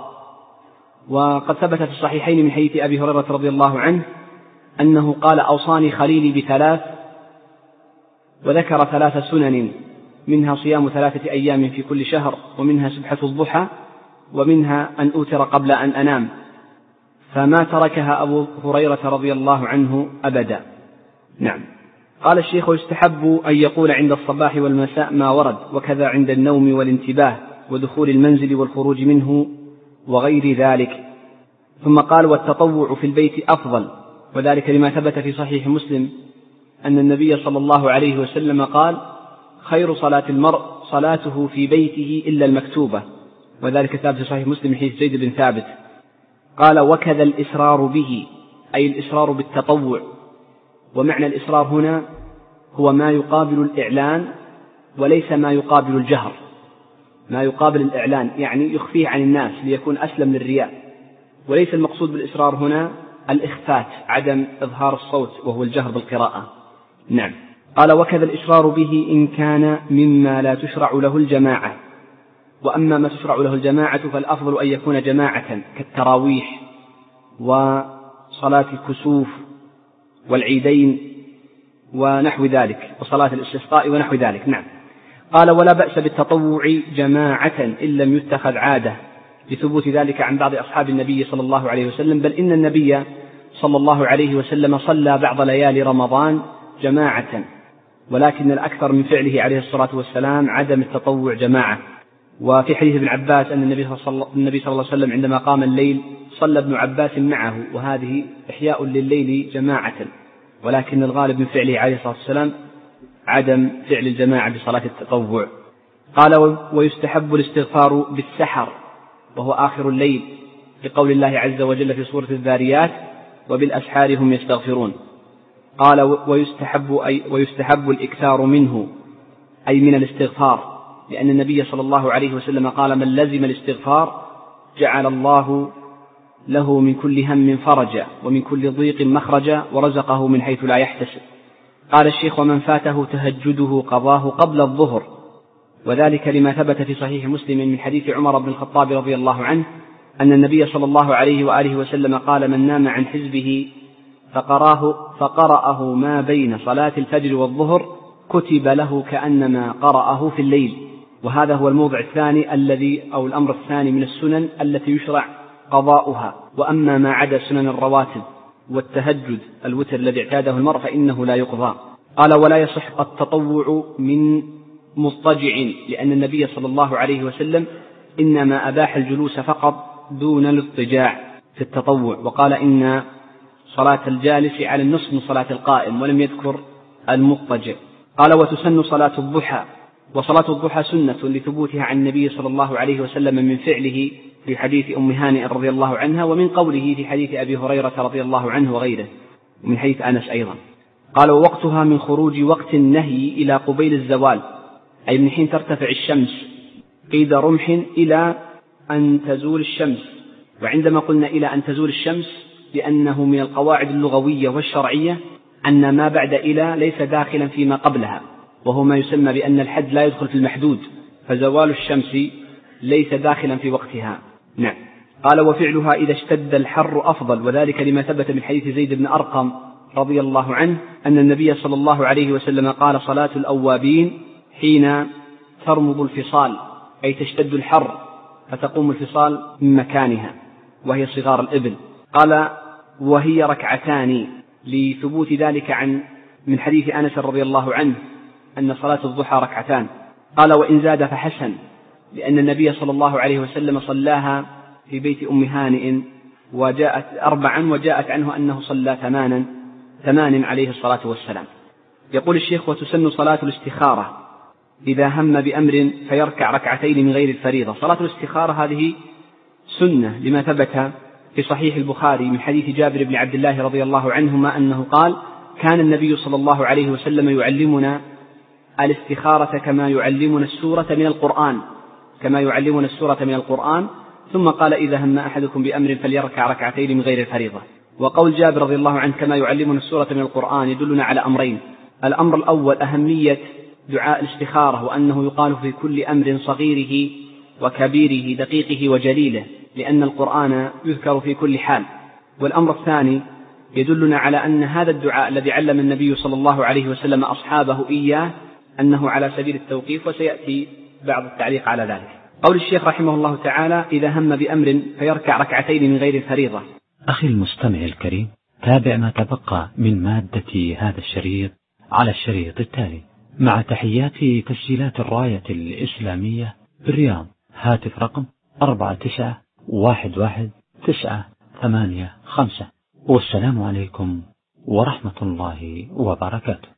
وقد ثبت في الصحيحين من حديث أبي هريرة رضي الله عنه أنه قال: أوصاني خليلي بثلاث، وذكر 3 سنن، منها صيام 3 أيام في كل شهر، ومنها سبحة الضحى، ومنها أن أوتر قبل أن أنام، فما تركها أبو هريرة رضي الله عنه أبدا. نعم. قال الشيخ: ويستحب أن يقول عند الصباح والمساء ما ورد، وكذا عند النوم والانتباه ودخول المنزل والخروج منه وغير ذلك. ثم قال: والتطوع في البيت أفضل، وذلك لما ثبت في صحيح مسلم أن النبي صلى الله عليه وسلم قال: خير صلاة المرء صلاته في بيته إلا المكتوبة، وذلك ثابت في صحيح مسلم حديث زيد بن ثابت. قال: وكذا الإسرار به، أي الإسرار بالتطوع. ومعنى الإسرار هنا هو ما يقابل الإعلان وليس ما يقابل الجهر. ما يقابل الإعلان يعني يخفيه عن الناس ليكون أسلم للرياء، وليس المقصود بالإسرار هنا الإخفات، عدم إظهار الصوت وهو الجهر بالقراءة. نعم. قال: وكذا الإسرار به إن كان مما لا تشرع له الجماعة، وأما ما تشرع له الجماعة فالأفضل أن يكون جماعة كالتراويح وصلاة الكسوف والعيدين ونحو ذلك، وصلاة الاستسقاء ونحو ذلك. نعم. قال: ولا بأس بالتطوع جماعة إن لم يتخذ عادة، لثبوت ذلك عن بعض أصحاب النبي صلى الله عليه وسلم، بل إن النبي صلى الله عليه وسلم صلى بعض ليالي رمضان جماعة، ولكن الأكثر من فعله عليه الصلاة والسلام عدم التطوع جماعة. وفي حديث ابن عباس أن النبي صلى الله عليه وسلم عندما قام الليل صلى ابن عباس معه، وهذه إحياء لليل جماعة، ولكن الغالب من فعله عليه الصلاة والسلام عدم فعل الجماعة بصلاة التطوع. قال: ويستحب الاستغفار بالسحر وهو آخر الليل، لقول الله عز وجل في سورة الذاريات: وبالأسحار هم يستغفرون. قال: ويستحب الإكثار منه، أي من الاستغفار، لأن النبي صلى الله عليه وسلم قال: من لزم الاستغفار جعل الله له من كل هم فرجا ومن كل ضيق مخرجا ورزقه من حيث لا يحتسب. قال الشيخ: ومن فاته تهجده قضاه قبل الظهر، وذلك لما ثبت في صحيح مسلم من حديث عمر بن الخطاب رضي الله عنه أن النبي صلى الله عليه وآله وسلم قال: من نام عن حزبه فقرأه ما بين صلاة الفجر والظهر كتب له كأنما قرأه في الليل. وهذا هو الموضع الثاني الأمر الثاني من السنن التي يشرع قضاؤها. وأما ما عدا سنن الرواتب والتهجد الوتر الذي اعتاده المرء فإنه لا يقضى. قال: ولا يصح التطوع من مضطجع، لأن النبي صلى الله عليه وسلم إنما أباح الجلوس فقط دون الاضطجاع في التطوع، وقال: إن صلاة الجالس على النصف من صلاة القائم، ولم يذكر المضطجع. قال: وتسن صلاة الضحى، وصلاة الضحى سنة لثبوتها عن النبي صلى الله عليه وسلم من فعله في حديث أم هانئ رضي الله عنها، ومن قوله في حديث أبي هريرة رضي الله عنه وغيره، ومن حديث أنس أيضا. قال: ووقتها من خروج وقت النهي إلى قبيل الزوال، أي من حين ترتفع الشمس قيد رمح إلى أن تزول الشمس. وعندما قلنا إلى أن تزول الشمس لأنه من القواعد اللغوية والشرعية أن ما بعد إلى ليس داخلا فيما قبلها، وهو ما يسمى بأن الحد لا يدخل في المحدود، فزوال الشمس ليس داخلا في وقتها. نعم. قال: وفعلها إذا اشتد الحر أفضل، وذلك لما ثبت من حديث زيد بن أرقم رضي الله عنه أن النبي صلى الله عليه وسلم قال: صلاة الأوابين حين ترمض الفصال، أي تشتد الحر فتقوم الفصال من مكانها وهي صغار الإبل. قال: وهي ركعتان، لثبوت ذلك من حديث أنس رضي الله عنه أن صلاة الضحى ركعتان. قال: وإن زاد فحسن، لأن النبي صلى الله عليه وسلم صلاها في بيت أم هانئ وجاءت 4، وجاءت عنه أنه صلى 8 عليه الصلاة والسلام. يقول الشيخ: وتسن صلاة الاستخارة إذا هم بأمر فيركع ركعتين من غير الفريضة. صلاة الاستخارة هذه سنة لما ثبت في صحيح البخاري من حديث جابر بن عبد الله رضي الله عنهما أنه قال: كان النبي صلى الله عليه وسلم يعلمنا الاستخارة كما يعلمنا السورة من القرآن، ثم قال: إذا هم أحدكم بأمر فليركع ركعتين من غير الفريضة. وقول جابر رضي الله عنه كما يعلمنا السورة من القرآن يدلنا على أمرين: الأمر الأول أهمية دعاء الاستخارة، وأنه يقال في كل أمر صغيره وكبيره دقيقه وجليله، لأن القرآن يذكر في كل حال. والأمر الثاني يدلنا على أن هذا الدعاء الذي علم النبي صلى الله عليه وسلم أصحابه إياه أنه على سبيل التوقيف، وسيأتي بعض التعليق على ذلك. قول الشيخ رحمه الله تعالى: إذا هم بأمر فيركع ركعتين من غير الفريضة. أخي المستمع الكريم، تابع ما تبقى من مادة هذا الشريط على الشريط التالي، مع تحيات تسجيلات الراية الإسلامية بالرياض. هاتف رقم 49111985. والسلام عليكم ورحمة الله وبركاته.